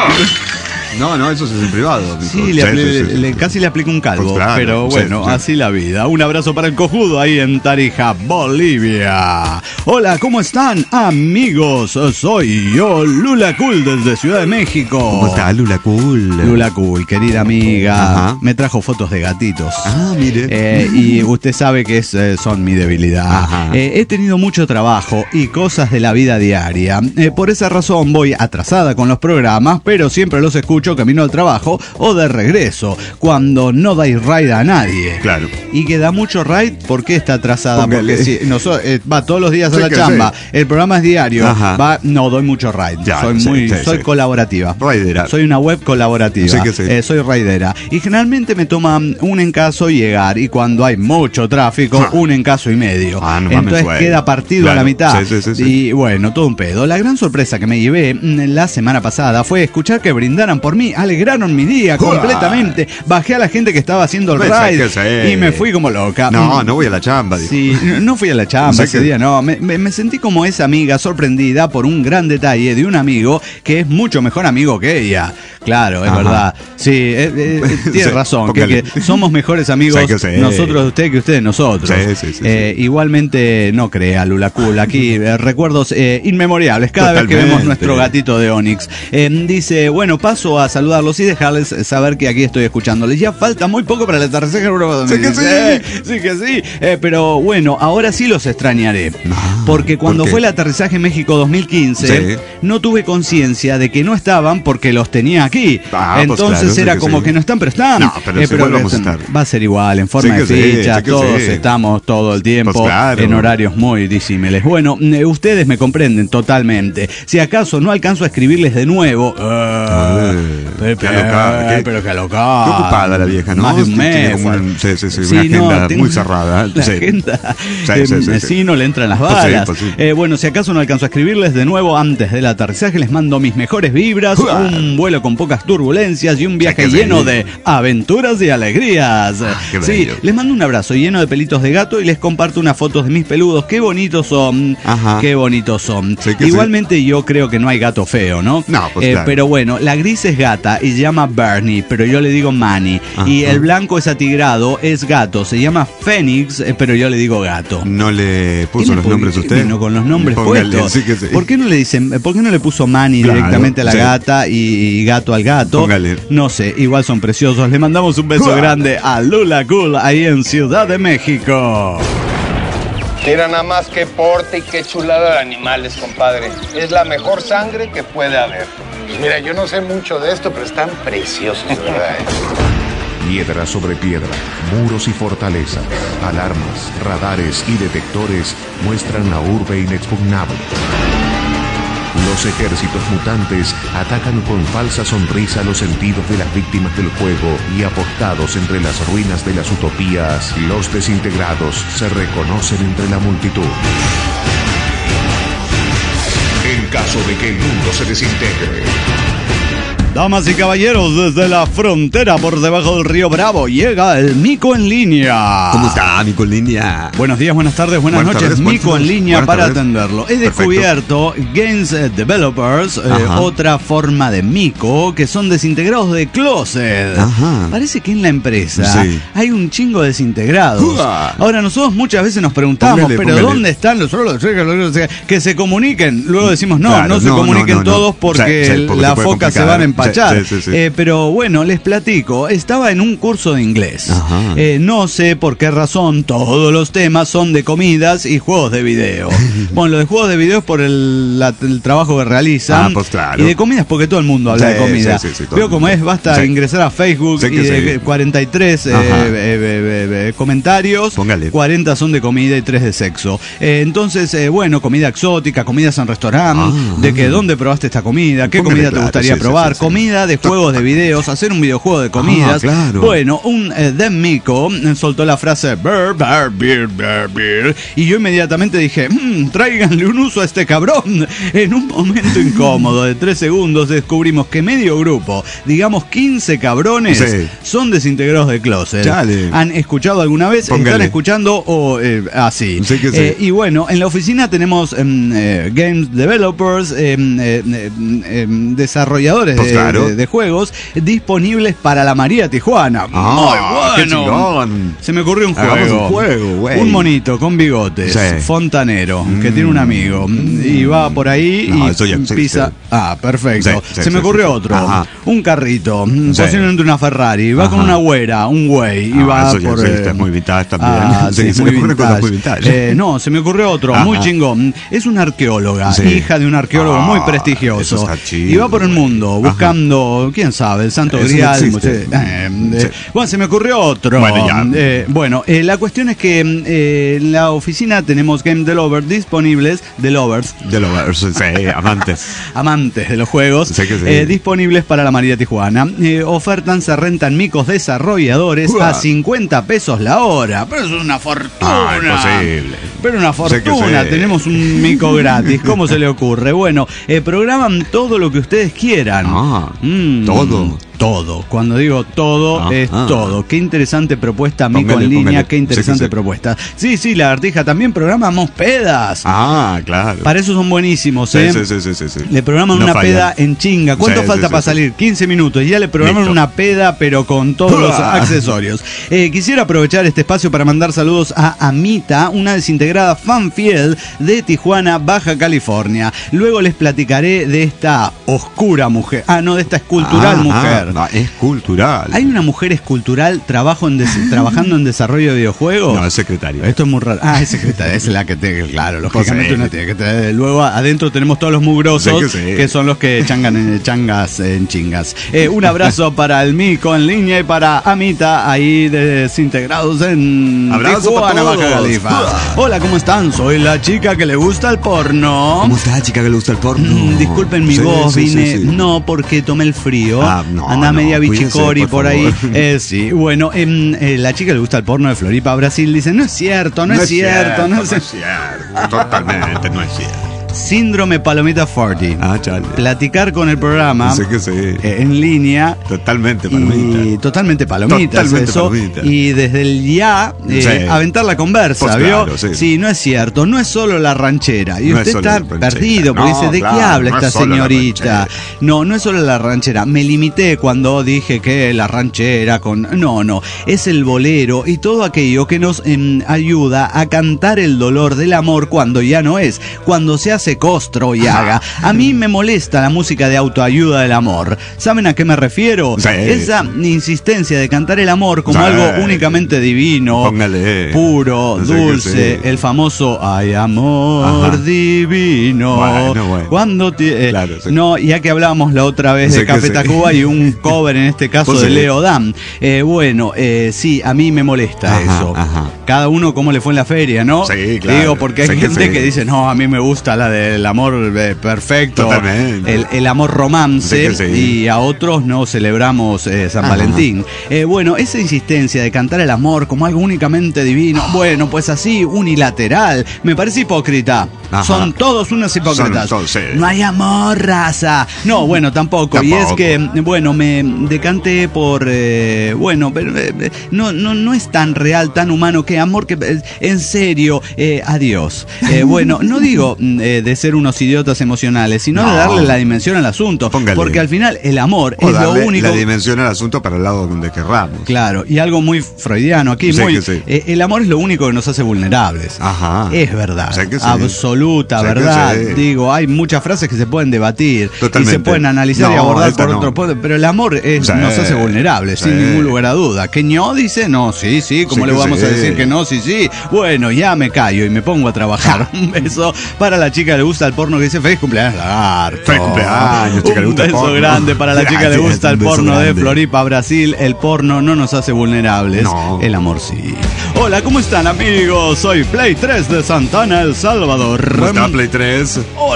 [SPEAKER 4] No, no, eso es en privado. mijo.
[SPEAKER 3] Sí, le, apli-
[SPEAKER 4] sí, sí, sí.
[SPEAKER 3] le- casi le aplico un calvo,
[SPEAKER 4] Pues claro,
[SPEAKER 3] pero
[SPEAKER 4] sí,
[SPEAKER 3] bueno,
[SPEAKER 4] sí.
[SPEAKER 3] así la vida. Un abrazo para el cojudo ahí en Tarija, Bolivia. Hola, ¿cómo están, amigos? Soy yo, Lula Cool, desde Ciudad de México.
[SPEAKER 4] ¿Cómo está, Lula Cool?
[SPEAKER 3] Lula Cool, querida amiga.
[SPEAKER 4] Ajá.
[SPEAKER 3] Me trajo fotos de gatitos.
[SPEAKER 4] Ah, mire.
[SPEAKER 3] Eh, y usted sabe que es, eh, son mi debilidad.
[SPEAKER 4] Ajá.
[SPEAKER 3] Eh, he tenido mucho trabajo y cosas de la vida diaria. Eh, por esa razón voy atrasada con los programas, pero siempre los escucho camino al trabajo o de regreso, cuando no dais ride a nadie.
[SPEAKER 4] Claro.
[SPEAKER 3] Y que da mucho ride, ¿por qué está atrasada?
[SPEAKER 4] Póngale.
[SPEAKER 3] Porque si noso- eh, va todos los días a
[SPEAKER 4] Sí
[SPEAKER 3] la
[SPEAKER 4] que
[SPEAKER 3] chamba,
[SPEAKER 4] sí.
[SPEAKER 3] el programa es diario,
[SPEAKER 4] Ajá.
[SPEAKER 3] va, no doy mucho ride.
[SPEAKER 4] Ya,
[SPEAKER 3] soy
[SPEAKER 4] sí,
[SPEAKER 3] muy,
[SPEAKER 4] sí,
[SPEAKER 3] soy
[SPEAKER 4] sí.
[SPEAKER 3] colaborativa.
[SPEAKER 4] Raidera.
[SPEAKER 3] Soy una web colaborativa.
[SPEAKER 4] Sí que sí.
[SPEAKER 3] Eh, soy raidera. Y generalmente me toma un encaso llegar. Y cuando hay mucho tráfico,
[SPEAKER 4] Ja.
[SPEAKER 3] un encaso y medio.
[SPEAKER 4] Ah, no mames,
[SPEAKER 3] Entonces
[SPEAKER 4] güey.
[SPEAKER 3] queda partido a la
[SPEAKER 4] Claro.
[SPEAKER 3] mitad.
[SPEAKER 4] Sí, sí, sí, sí.
[SPEAKER 3] Y bueno, todo un pedo. La gran sorpresa que me llevé mm, la semana pasada fue escuchar que brindaran por mí. Alegraron mi día
[SPEAKER 4] Uah.
[SPEAKER 3] completamente. Bajé a la gente que estaba haciendo el
[SPEAKER 4] Pensé que
[SPEAKER 3] ride
[SPEAKER 4] sí.
[SPEAKER 3] y me fui como loca.
[SPEAKER 4] No,
[SPEAKER 3] Mm,
[SPEAKER 4] no voy a la chamba. dijo.
[SPEAKER 3] Sí, no fui a la chamba
[SPEAKER 4] Sé
[SPEAKER 3] ese
[SPEAKER 4] que-
[SPEAKER 3] día, no. Me, me- me sentí como esa amiga sorprendida por un gran detalle de un amigo que es mucho mejor amigo que ella. Claro, es
[SPEAKER 4] Ajá.
[SPEAKER 3] verdad. Sí, eh, eh, tiene
[SPEAKER 4] Sí,
[SPEAKER 3] razón, que,
[SPEAKER 4] póngale.
[SPEAKER 3] que somos mejores amigos
[SPEAKER 4] Sé que sí.
[SPEAKER 3] nosotros de usted que usted de nosotros.
[SPEAKER 4] Sí, sí, sí,
[SPEAKER 3] Eh, igualmente, no crea, Lula Cool, aquí eh, recuerdos eh, inmemoriales cada vez que
[SPEAKER 4] Totalmente.
[SPEAKER 3] vemos nuestro gatito de Onix. Eh, dice, bueno, paso a saludarlos y dejarles saber que aquí estoy escuchándoles. Ya falta muy poco para el aterrizaje.
[SPEAKER 4] Sí que sí.
[SPEAKER 3] Eh, sí que sí. Eh, pero bueno, ahora sí los extrañaré.
[SPEAKER 4] Ah,
[SPEAKER 3] porque cuando
[SPEAKER 4] ¿por qué?
[SPEAKER 3] fue el aterrizaje México dos mil quince,
[SPEAKER 4] Sí.
[SPEAKER 3] no tuve conciencia de que no estaban porque los tenía aquí.
[SPEAKER 4] Ah, pues
[SPEAKER 3] Entonces
[SPEAKER 4] claro, sí
[SPEAKER 3] era
[SPEAKER 4] que
[SPEAKER 3] como
[SPEAKER 4] sí.
[SPEAKER 3] que no están, pero están.
[SPEAKER 4] No, pero sí, igual vamos a estar.
[SPEAKER 3] Va a ser igual, en forma
[SPEAKER 4] Sí
[SPEAKER 3] de
[SPEAKER 4] que sí,
[SPEAKER 3] ficha,
[SPEAKER 4] sí que
[SPEAKER 3] todos
[SPEAKER 4] sí.
[SPEAKER 3] estamos todo el tiempo
[SPEAKER 4] Pues claro.
[SPEAKER 3] en horarios muy disímiles. Bueno, eh, ustedes me comprenden totalmente. Si acaso no alcanzo a escribirles de nuevo, eh, pero,
[SPEAKER 4] qué alocada, qué-
[SPEAKER 3] pero qué alocada.
[SPEAKER 4] Qué ocupada la vieja, ¿no?
[SPEAKER 3] Más de un
[SPEAKER 4] Tiene
[SPEAKER 3] mes.
[SPEAKER 4] como un- sí, sí, sí,
[SPEAKER 3] Sí,
[SPEAKER 4] una agenda
[SPEAKER 3] no, tengo-
[SPEAKER 4] muy cerrada.
[SPEAKER 3] La
[SPEAKER 4] Sí.
[SPEAKER 3] agenda,
[SPEAKER 4] Sí,
[SPEAKER 3] eh,
[SPEAKER 4] sí, sí, sí.
[SPEAKER 3] sí, no le entran las
[SPEAKER 4] Pues sí,
[SPEAKER 3] balas.
[SPEAKER 4] pues sí.
[SPEAKER 3] Eh, bueno, si acaso no alcanzo a escribirles de nuevo antes del aterrizaje, les mando mis mejores vibras,
[SPEAKER 4] Uah.
[SPEAKER 3] un vuelo con pocas turbulencias y un viaje
[SPEAKER 4] que sí.
[SPEAKER 3] lleno de aventuras y alegrías.
[SPEAKER 4] qué
[SPEAKER 3] Sí,
[SPEAKER 4] bello.
[SPEAKER 3] les mando un abrazo lleno de pelitos de gato y les comparto unas fotos de mis peludos. Qué bonitos son.
[SPEAKER 4] Ajá.
[SPEAKER 3] Qué bonitos son.
[SPEAKER 4] Sí que
[SPEAKER 3] Igualmente yo creo que no hay gato feo, ¿no?
[SPEAKER 4] No, pues
[SPEAKER 3] Eh,
[SPEAKER 4] claro.
[SPEAKER 3] Pero bueno, la gris es gata y se llama Bernie, pero yo le digo Manny.
[SPEAKER 4] Ajá.
[SPEAKER 3] Y el blanco es atigrado, es gato, se llama Fénix, eh, pero yo le digo gato.
[SPEAKER 4] ¿No le puso
[SPEAKER 3] ¿Qué
[SPEAKER 4] los
[SPEAKER 3] le
[SPEAKER 4] nombres
[SPEAKER 3] pu-
[SPEAKER 4] usted?
[SPEAKER 3] Vino con los nombres
[SPEAKER 4] Póngale,
[SPEAKER 3] puestos.
[SPEAKER 4] sí que sí.
[SPEAKER 3] ¿Por qué no le dicen, por qué no le puso Manny
[SPEAKER 4] Claro,
[SPEAKER 3] directamente a la
[SPEAKER 4] sí.
[SPEAKER 3] gata y gato al gato?
[SPEAKER 4] Póngale.
[SPEAKER 3] No sé, igual son preciosos. Le mandamos un beso
[SPEAKER 4] Uah.
[SPEAKER 3] grande a Lula Cool ahí en Ciudad de México.
[SPEAKER 5] Mira nada más qué porte y qué chulada de animales, compadre. Es la mejor sangre que puede haber.
[SPEAKER 6] Mira, yo no sé mucho de esto, pero están preciosos, de verdad. ¿eh?
[SPEAKER 2] Piedra sobre piedra, muros y fortalezas, alarmas, radares y detectores muestran la urbe inexpugnable. Los ejércitos mutantes atacan con falsa sonrisa los sentidos de las víctimas del juego y apostados entre las ruinas de las utopías, los desintegrados se reconocen entre la multitud. En caso de que el mundo se desintegre,
[SPEAKER 3] Damas y caballeros, desde la frontera por debajo del río Bravo llega el Mico en línea.
[SPEAKER 4] ¿Cómo está, Mico en línea?
[SPEAKER 3] Buenos días, buenas tardes, buenas,
[SPEAKER 4] Buenas
[SPEAKER 3] noches.
[SPEAKER 4] tardes, buenas
[SPEAKER 3] Mico en
[SPEAKER 4] tardes.
[SPEAKER 3] línea
[SPEAKER 4] Buenas
[SPEAKER 3] para
[SPEAKER 4] tardes.
[SPEAKER 3] atenderlo. He
[SPEAKER 4] Perfecto.
[SPEAKER 3] descubierto Games eh, Developers, eh,
[SPEAKER 4] Ajá.
[SPEAKER 3] otra forma de Mico, que son desintegrados de closet.
[SPEAKER 4] Ajá.
[SPEAKER 3] Parece que en la empresa
[SPEAKER 4] Sí.
[SPEAKER 3] hay un chingo de desintegrados.
[SPEAKER 4] Uah.
[SPEAKER 3] Ahora, nosotros muchas veces nos preguntamos,
[SPEAKER 4] Póngale,
[SPEAKER 3] pero
[SPEAKER 4] póngale.
[SPEAKER 3] ¿dónde están los otros? Que se comuniquen. Luego decimos, no,
[SPEAKER 4] Claro,
[SPEAKER 3] no se
[SPEAKER 4] no,
[SPEAKER 3] comuniquen
[SPEAKER 4] no, no, no.
[SPEAKER 3] todos porque,
[SPEAKER 4] Sí, sí, porque
[SPEAKER 3] las
[SPEAKER 4] se puede
[SPEAKER 3] focas se
[SPEAKER 4] complicar.
[SPEAKER 3] van a empachar.
[SPEAKER 4] Sí, sí, sí.
[SPEAKER 3] Eh, pero bueno, les platico. Estaba en un curso de inglés.
[SPEAKER 4] Ajá.
[SPEAKER 3] Eh, no sé por qué razón todos los temas son de comidas y juegos de video. Bueno, lo de juegos de video es por el, la- el trabajo que realizan.
[SPEAKER 4] Ah, pues claro.
[SPEAKER 3] Y de comidas porque todo el mundo habla
[SPEAKER 4] Sí,
[SPEAKER 3] de comida.
[SPEAKER 4] sí, sí, sí, todo
[SPEAKER 3] Veo
[SPEAKER 4] el
[SPEAKER 3] cómo
[SPEAKER 4] mundo.
[SPEAKER 3] es, basta
[SPEAKER 4] Sí.
[SPEAKER 3] ingresar a Facebook
[SPEAKER 4] Sí que
[SPEAKER 3] y de
[SPEAKER 4] sí.
[SPEAKER 3] cuarenta y tres eh,
[SPEAKER 4] Ajá.
[SPEAKER 3] eh, eh, eh, comentarios.
[SPEAKER 4] Póngale.
[SPEAKER 3] cuarenta son de comida y tres de sexo. Eh, entonces, eh, bueno, comida exótica, comidas en restaurante,
[SPEAKER 4] Ah.
[SPEAKER 3] de que dónde probaste esta comida, qué
[SPEAKER 4] Póngale,
[SPEAKER 3] comida te
[SPEAKER 4] claro,
[SPEAKER 3] gustaría
[SPEAKER 4] sí, sí,
[SPEAKER 3] probar,
[SPEAKER 4] sí, sí.
[SPEAKER 3] comida de juegos de videos, hacer un videojuego de comidas.
[SPEAKER 4] Ah, claro.
[SPEAKER 3] Bueno, un eh, Dem Mico eh, soltó la frase "Brr, brr, beer, brr, beer", y yo inmediatamente dije, "Mm, tráiganle un uso a este cabrón". En un momento incómodo de tres segundos descubrimos que medio grupo, digamos quince cabrones,
[SPEAKER 4] Sí.
[SPEAKER 3] son desintegrados de closet.
[SPEAKER 4] Chale.
[SPEAKER 3] ¿Han escuchado alguna vez? ¿Están
[SPEAKER 4] Póngale.
[SPEAKER 3] escuchando o eh, así?
[SPEAKER 4] Sí que sí.
[SPEAKER 3] Eh, y bueno, en la oficina tenemos em, eh, Games Developers, em, eh, em, em, desarrolladores
[SPEAKER 4] Pues
[SPEAKER 3] de,
[SPEAKER 4] claro.
[SPEAKER 3] de- de juegos disponibles para la María Tijuana.
[SPEAKER 4] Ah,
[SPEAKER 3] Muy
[SPEAKER 4] qué
[SPEAKER 3] bueno.
[SPEAKER 4] chingón.
[SPEAKER 3] Se me ocurrió un juego.
[SPEAKER 4] Hagamos un juego, güey.
[SPEAKER 3] Un monito con bigotes,
[SPEAKER 4] Sí.
[SPEAKER 3] fontanero, que tiene un amigo y va por ahí
[SPEAKER 4] No,
[SPEAKER 3] y
[SPEAKER 4] eso ya existe.
[SPEAKER 3] pisa. Ah, perfecto.
[SPEAKER 4] Sí, sí,
[SPEAKER 3] Se me
[SPEAKER 4] sí,
[SPEAKER 3] ocurrió
[SPEAKER 4] sí.
[SPEAKER 3] otro.
[SPEAKER 4] Ajá.
[SPEAKER 3] Un carrito,
[SPEAKER 4] Sí.
[SPEAKER 3] posiblemente una Ferrari. Va
[SPEAKER 4] Ajá.
[SPEAKER 3] con una güera, un güey y
[SPEAKER 4] Ah,
[SPEAKER 3] va
[SPEAKER 4] eso ya
[SPEAKER 3] por.
[SPEAKER 4] existe,
[SPEAKER 3] eh,
[SPEAKER 4] es muy vintage también.
[SPEAKER 3] Ah,
[SPEAKER 4] Sí,
[SPEAKER 3] sí,
[SPEAKER 4] se
[SPEAKER 3] muy
[SPEAKER 4] me ocurren
[SPEAKER 3] vintage.
[SPEAKER 4] cosas muy vintage.
[SPEAKER 3] Eh, no, se me ocurrió otro,
[SPEAKER 4] Ajá.
[SPEAKER 3] muy chingón. Es una arqueóloga,
[SPEAKER 4] Sí.
[SPEAKER 3] hija de un arqueólogo
[SPEAKER 4] Ah,
[SPEAKER 3] muy
[SPEAKER 4] eso
[SPEAKER 3] prestigioso.
[SPEAKER 4] está chido,
[SPEAKER 3] Y va por el
[SPEAKER 4] güey.
[SPEAKER 3] mundo
[SPEAKER 4] Ajá.
[SPEAKER 3] buscando, quién sabe, el Santo
[SPEAKER 4] Eso no
[SPEAKER 3] Grial.
[SPEAKER 4] existe.
[SPEAKER 3] sí, eh, eh,
[SPEAKER 4] Sí.
[SPEAKER 3] Bueno, se me ocurrió otro.
[SPEAKER 4] Bueno, ya.
[SPEAKER 3] Eh, bueno, eh, la cuestión es que eh, en la oficina tenemos Game Developers disponibles, Developers,
[SPEAKER 4] De los sí, amantes.
[SPEAKER 3] amantes de los juegos,
[SPEAKER 4] Sí que sí.
[SPEAKER 3] eh, disponibles para la María Tijuana. Eh, ofertan, se rentan micos desarrolladores
[SPEAKER 4] Uah.
[SPEAKER 3] a cincuenta pesos la hora. Pero es una fortuna.
[SPEAKER 4] Ah, imposible.
[SPEAKER 3] Pero una
[SPEAKER 4] Sí que
[SPEAKER 3] fortuna.
[SPEAKER 4] sí.
[SPEAKER 3] Tenemos un mico gratis. ¿Cómo se le ocurre? Bueno, eh, programan todo lo que ustedes quieran.
[SPEAKER 4] Ah,
[SPEAKER 3] Mm,
[SPEAKER 4] todo.
[SPEAKER 3] Todo. Cuando digo todo,
[SPEAKER 4] Ah,
[SPEAKER 3] es
[SPEAKER 4] ah.
[SPEAKER 3] todo. Qué interesante propuesta, Mico
[SPEAKER 4] Póngale,
[SPEAKER 3] en línea.
[SPEAKER 4] póngale.
[SPEAKER 3] Qué interesante
[SPEAKER 4] Sí que sí.
[SPEAKER 3] propuesta. Sí, sí, lagartija. También programamos pedas.
[SPEAKER 4] Ah, claro.
[SPEAKER 3] Para eso son buenísimos,
[SPEAKER 4] Sí,
[SPEAKER 3] ¿eh?
[SPEAKER 4] sí, sí, sí, sí, sí.
[SPEAKER 3] Le programan
[SPEAKER 4] No
[SPEAKER 3] una
[SPEAKER 4] fallan.
[SPEAKER 3] peda en chinga. ¿Cuánto
[SPEAKER 4] Sí,
[SPEAKER 3] falta
[SPEAKER 4] sí,
[SPEAKER 3] para
[SPEAKER 4] sí,
[SPEAKER 3] salir? quince minutos. Y ya le programan
[SPEAKER 4] Listo.
[SPEAKER 3] una peda, pero con todos los
[SPEAKER 4] Uah.
[SPEAKER 3] accesorios. Eh, quisiera aprovechar este espacio para mandar saludos a Amita, una desintegrada fan fiel de Tijuana, Baja California. Luego les platicaré de esta oscura mujer. Ah, señora, no de esta escultural
[SPEAKER 4] Ah,
[SPEAKER 3] mujer.
[SPEAKER 4] ah, no, es cultural.
[SPEAKER 3] ¿Hay una mujer escultural trabajo en des- trabajando en desarrollo de videojuegos?
[SPEAKER 4] No, es secretaria.
[SPEAKER 3] Esto es muy raro. Ah, es secretaria, es la que te, claro, lógicamente
[SPEAKER 4] Pues sí.
[SPEAKER 3] uno tiene que traer. Luego adentro tenemos todos los mugrosos,
[SPEAKER 4] Sí que sí.
[SPEAKER 3] que son los que changan en changas en chingas. Eh, un abrazo para el Mico en línea y para Amita, ahí desintegrados en
[SPEAKER 4] Abrazo
[SPEAKER 3] Tijuana,
[SPEAKER 4] para
[SPEAKER 3] Baja
[SPEAKER 4] todos.
[SPEAKER 3] Califa. Hola, ¿cómo están? Soy la chica que le gusta el porno.
[SPEAKER 4] ¿Cómo está, chica, que le gusta el porno?
[SPEAKER 3] Mm, disculpen mi
[SPEAKER 4] Sí,
[SPEAKER 3] voz,
[SPEAKER 4] sí, sí,
[SPEAKER 3] vine.
[SPEAKER 4] sí.
[SPEAKER 3] No, porque tomé el frío.
[SPEAKER 4] Ah, no,
[SPEAKER 3] Anda
[SPEAKER 4] no,
[SPEAKER 3] media
[SPEAKER 4] cuídese,
[SPEAKER 3] bichicori
[SPEAKER 4] por
[SPEAKER 3] por ahí.
[SPEAKER 4] favor.
[SPEAKER 3] Eh, sí, bueno, em, eh, la chica le gusta el porno de Floripa, Brasil. Dice: no es cierto, no, es cierto, no es
[SPEAKER 4] no es cierto. Totalmente, no es cierto.
[SPEAKER 3] Síndrome Palomita cuarenta.
[SPEAKER 4] Ah, chale.
[SPEAKER 3] Platicar con el programa
[SPEAKER 4] Sé que sí.
[SPEAKER 3] eh, en línea.
[SPEAKER 4] Totalmente,
[SPEAKER 3] Y
[SPEAKER 4] palomita.
[SPEAKER 3] totalmente palomitas,
[SPEAKER 4] Totalmente
[SPEAKER 3] eso.
[SPEAKER 4] palomita.
[SPEAKER 3] Y desde el ya, eh,
[SPEAKER 4] Sí.
[SPEAKER 3] aventar la conversa,
[SPEAKER 4] Pues
[SPEAKER 3] ¿vio?
[SPEAKER 4] claro, sí.
[SPEAKER 3] no es cierto, no es solo la ranchera. Y
[SPEAKER 4] No es
[SPEAKER 3] usted
[SPEAKER 4] solo
[SPEAKER 3] está
[SPEAKER 4] la ranchera.
[SPEAKER 3] perdido, porque
[SPEAKER 4] No,
[SPEAKER 3] dice: ¿de
[SPEAKER 4] claro,
[SPEAKER 3] qué habla
[SPEAKER 4] no
[SPEAKER 3] esta
[SPEAKER 4] es solo la
[SPEAKER 3] señorita?
[SPEAKER 4] ranchera.
[SPEAKER 3] No, no es solo la ranchera. Me limité cuando dije que la ranchera con... No, no, es el bolero y todo aquello que nos em, ayuda a cantar el dolor del amor cuando ya no es, cuando se hace costro y haga. A mí me molesta la música de autoayuda del amor. ¿Saben a qué me refiero?
[SPEAKER 4] Sí.
[SPEAKER 3] Esa insistencia de cantar el amor como
[SPEAKER 4] Sí.
[SPEAKER 3] algo únicamente divino,
[SPEAKER 4] Póngale.
[SPEAKER 3] puro,
[SPEAKER 4] No sé qué
[SPEAKER 3] dulce,
[SPEAKER 4] sí.
[SPEAKER 3] el famoso "Ay, amor
[SPEAKER 4] Ajá.
[SPEAKER 3] divino".
[SPEAKER 4] Bueno, bueno.
[SPEAKER 3] Cuando ti- eh,
[SPEAKER 4] Claro, sí.
[SPEAKER 3] no, ya que hablábamos la otra vez
[SPEAKER 4] Sé
[SPEAKER 3] de
[SPEAKER 4] que
[SPEAKER 3] Café
[SPEAKER 4] sí.
[SPEAKER 3] Tacuba y un cover en este caso
[SPEAKER 4] Pues
[SPEAKER 3] de
[SPEAKER 4] sí.
[SPEAKER 3] Leo Dan. Eh, bueno, eh, sí, a mí me molesta
[SPEAKER 4] Ajá,
[SPEAKER 3] eso.
[SPEAKER 4] ajá.
[SPEAKER 3] Cada uno cómo le fue en la feria, ¿no?
[SPEAKER 4] Sí, claro.
[SPEAKER 3] Digo, porque hay
[SPEAKER 4] Sé que
[SPEAKER 3] gente
[SPEAKER 4] sí.
[SPEAKER 3] que dice: no, a mí me gusta la del amor eh, perfecto,
[SPEAKER 4] Totalmente.
[SPEAKER 3] el, el amor romance,
[SPEAKER 4] Sé que sí.
[SPEAKER 3] y a otros no celebramos eh, San
[SPEAKER 4] Ajá.
[SPEAKER 3] Valentín. Eh, bueno, esa insistencia de cantar el amor como algo únicamente divino, bueno, pues así, unilateral, me parece hipócrita.
[SPEAKER 4] Ajá.
[SPEAKER 3] Son todos unos hipócritas.
[SPEAKER 4] Son todos, sí.
[SPEAKER 3] No hay amor, raza. No, bueno, tampoco. Y es
[SPEAKER 4] Tampoco.
[SPEAKER 3] que, bueno, me decanté por, eh, bueno, pero eh, no, no, no es tan real, tan humano que amor que, eh, en serio, eh, adiós. Eh, bueno, no digo mm, eh, de ser unos idiotas emocionales, sino de
[SPEAKER 4] No.
[SPEAKER 3] darle la dimensión al asunto.
[SPEAKER 4] Póngale.
[SPEAKER 3] Porque al final el amor
[SPEAKER 4] O
[SPEAKER 3] es lo
[SPEAKER 4] darle
[SPEAKER 3] único.
[SPEAKER 4] la dimensión al asunto para el lado donde querramos.
[SPEAKER 3] Claro, y algo muy freudiano aquí,
[SPEAKER 4] Sé
[SPEAKER 3] muy,
[SPEAKER 4] que sí.
[SPEAKER 3] eh, el amor es lo único que nos hace vulnerables.
[SPEAKER 4] Ajá.
[SPEAKER 3] Es verdad,
[SPEAKER 4] Sé que sí.
[SPEAKER 3] absoluta
[SPEAKER 4] Sé que
[SPEAKER 3] verdad.
[SPEAKER 4] sí.
[SPEAKER 3] Digo, hay muchas frases que se pueden debatir
[SPEAKER 4] Totalmente.
[SPEAKER 3] y se pueden analizar y
[SPEAKER 4] No,
[SPEAKER 3] abordar
[SPEAKER 4] esta
[SPEAKER 3] por
[SPEAKER 4] no.
[SPEAKER 3] otro punto, pero el amor es-
[SPEAKER 4] Sí.
[SPEAKER 3] nos hace vulnerables,
[SPEAKER 4] Sí.
[SPEAKER 3] sin ningún lugar a duda. ¿Que no dice? No, sí, sí, ¿cómo
[SPEAKER 4] Sí
[SPEAKER 3] le
[SPEAKER 4] que
[SPEAKER 3] vamos
[SPEAKER 4] sí.
[SPEAKER 3] a decir que no? Sí, sí. Bueno, ya me callo y me pongo a trabajar. Un beso para la chica que le gusta el porno que dice: feliz cumpleaños, lagarto.
[SPEAKER 4] Feliz cumpleaños, chica, le
[SPEAKER 3] Un
[SPEAKER 4] gusta el
[SPEAKER 3] beso
[SPEAKER 4] porno.
[SPEAKER 3] grande para la chica que le
[SPEAKER 4] Gracias,
[SPEAKER 3] gusta el
[SPEAKER 4] un beso
[SPEAKER 3] porno de
[SPEAKER 4] grande.
[SPEAKER 3] Floripa, Brasil. El porno no nos hace vulnerables.
[SPEAKER 4] No.
[SPEAKER 3] El amor sí. Hola, ¿cómo están, amigos? Soy Play tres de Santana, El Salvador.
[SPEAKER 4] ¿Cómo está Play tres?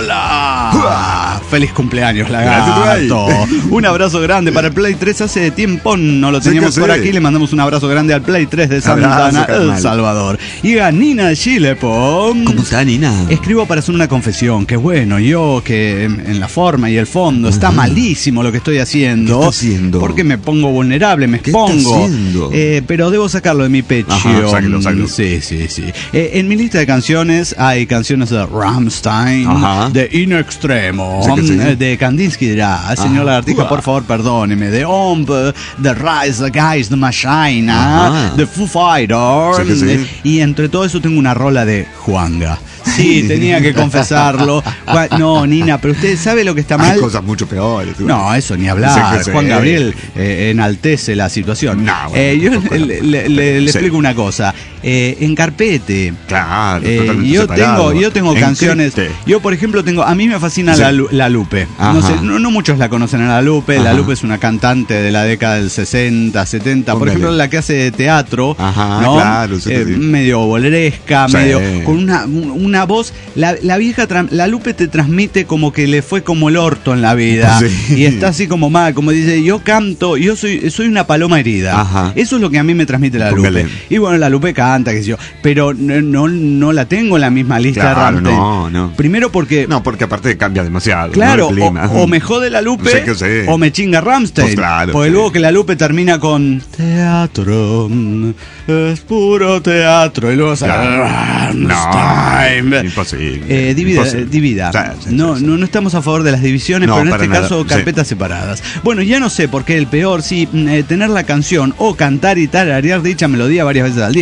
[SPEAKER 3] Hola. Feliz cumpleaños,
[SPEAKER 4] Gracias,
[SPEAKER 3] lagarto.
[SPEAKER 4] Play.
[SPEAKER 3] Un abrazo grande para el Play tres. Hace tiempo no lo
[SPEAKER 4] Sí
[SPEAKER 3] teníamos
[SPEAKER 4] que
[SPEAKER 3] por
[SPEAKER 4] sí.
[SPEAKER 3] aquí. Le mandamos un abrazo grande al Play tres de Santana,
[SPEAKER 4] Abrazo,
[SPEAKER 3] El
[SPEAKER 4] carnal.
[SPEAKER 3] Salvador. Y a Nina de Chile, pon.
[SPEAKER 4] ¿Cómo está, Nina?
[SPEAKER 3] Escribo para hacer una confesión, que bueno, yo que en, en la forma y el fondo está malísimo lo que estoy haciendo.
[SPEAKER 4] ¿Qué está haciendo?
[SPEAKER 3] Porque me pongo vulnerable, me
[SPEAKER 4] ¿Qué está
[SPEAKER 3] expongo.
[SPEAKER 4] haciendo?
[SPEAKER 3] Eh, pero debo sacarlo de mi pecho.
[SPEAKER 4] Ajá, sáquelo, sáquelo.
[SPEAKER 3] Sí, sí, sí. Eh, en mi lista de canciones hay canciones de Rammstein,
[SPEAKER 4] Ajá.
[SPEAKER 3] de In Extremo,
[SPEAKER 4] Sí que sí.
[SPEAKER 3] eh, de Kandinsky dirá: señor
[SPEAKER 4] Ajá.
[SPEAKER 3] Lagartija,
[SPEAKER 4] Uah.
[SPEAKER 3] por favor, perdóneme, de Omp, de Rise Against the Machine,
[SPEAKER 4] Ajá.
[SPEAKER 3] de Foo Fighters.
[SPEAKER 4] Sí que sí.
[SPEAKER 3] eh, Y entre todo eso tengo una rola de Juanga. Sí, tenía que confesarlo. Juan- No, Nina, pero usted sabe lo que está
[SPEAKER 4] Hay
[SPEAKER 3] mal.
[SPEAKER 4] cosas mucho peores.
[SPEAKER 3] No, eso ni hablar.
[SPEAKER 4] Sí que sí.
[SPEAKER 3] Juan Gabriel eh, enaltece la situación.
[SPEAKER 4] No, bueno,
[SPEAKER 3] Eh, yo
[SPEAKER 4] tampoco,
[SPEAKER 3] le, le- le- le
[SPEAKER 4] sí.
[SPEAKER 3] explico una cosa. Eh, en carpete.
[SPEAKER 4] Claro,
[SPEAKER 3] eh,
[SPEAKER 4] totalmente
[SPEAKER 3] yo
[SPEAKER 4] separado.
[SPEAKER 3] tengo, yo tengo
[SPEAKER 4] En
[SPEAKER 3] canciones.
[SPEAKER 4] cripte.
[SPEAKER 3] Yo, por ejemplo, tengo. A mí me fascina
[SPEAKER 4] Sí.
[SPEAKER 3] la, Lu- la Lupe. No,
[SPEAKER 4] Ajá.
[SPEAKER 3] sé, no, no muchos la conocen a la Lupe. La
[SPEAKER 4] Ajá.
[SPEAKER 3] Lupe es una cantante de la década del sesenta, setenta. Por
[SPEAKER 4] Póngale.
[SPEAKER 3] ejemplo, la que hace teatro.
[SPEAKER 4] Ajá,
[SPEAKER 3] ¿no?
[SPEAKER 4] claro, sí que
[SPEAKER 3] Eh,
[SPEAKER 4] sí.
[SPEAKER 3] medio boleresca,
[SPEAKER 4] Sí.
[SPEAKER 3] medio. Con una, una voz. La, la vieja. tra- La Lupe te transmite como que le fue como el orto en la vida.
[SPEAKER 4] Sí.
[SPEAKER 3] Y está así como mal. Como dice: yo canto, yo soy, soy una paloma herida.
[SPEAKER 4] Ajá.
[SPEAKER 3] Eso es lo que a mí me transmite la
[SPEAKER 4] Póngale.
[SPEAKER 3] Lupe. Y bueno, la Lupe canta, qué sé yo. Pero no, no, no la tengo en la misma lista
[SPEAKER 4] Claro,
[SPEAKER 3] de Rammstein.
[SPEAKER 4] no, no.
[SPEAKER 3] Primero porque.
[SPEAKER 4] No, porque aparte cambia demasiado.
[SPEAKER 3] Claro,
[SPEAKER 4] ¿no? El clima.
[SPEAKER 3] o, o me jode la Lupe
[SPEAKER 4] Sí que sí.
[SPEAKER 3] o me chinga Rammstein.
[SPEAKER 4] Pues claro,
[SPEAKER 3] porque
[SPEAKER 4] sí.
[SPEAKER 3] luego que la Lupe termina con teatro, es puro teatro. Y luego sale Rammstein.
[SPEAKER 4] No, imposible.
[SPEAKER 3] Eh, divida,
[SPEAKER 4] Imposible.
[SPEAKER 3] divida.
[SPEAKER 4] Sí, sí,
[SPEAKER 3] no,
[SPEAKER 4] sí, sí.
[SPEAKER 3] no, no estamos a favor de las divisiones,
[SPEAKER 4] No,
[SPEAKER 3] pero en
[SPEAKER 4] para
[SPEAKER 3] este
[SPEAKER 4] nada,
[SPEAKER 3] caso
[SPEAKER 4] sí.
[SPEAKER 3] carpetas separadas. Bueno, ya no sé por qué el peor, sí, mm, eh, tener la canción o cantar y tararear dicha melodía varias veces al día.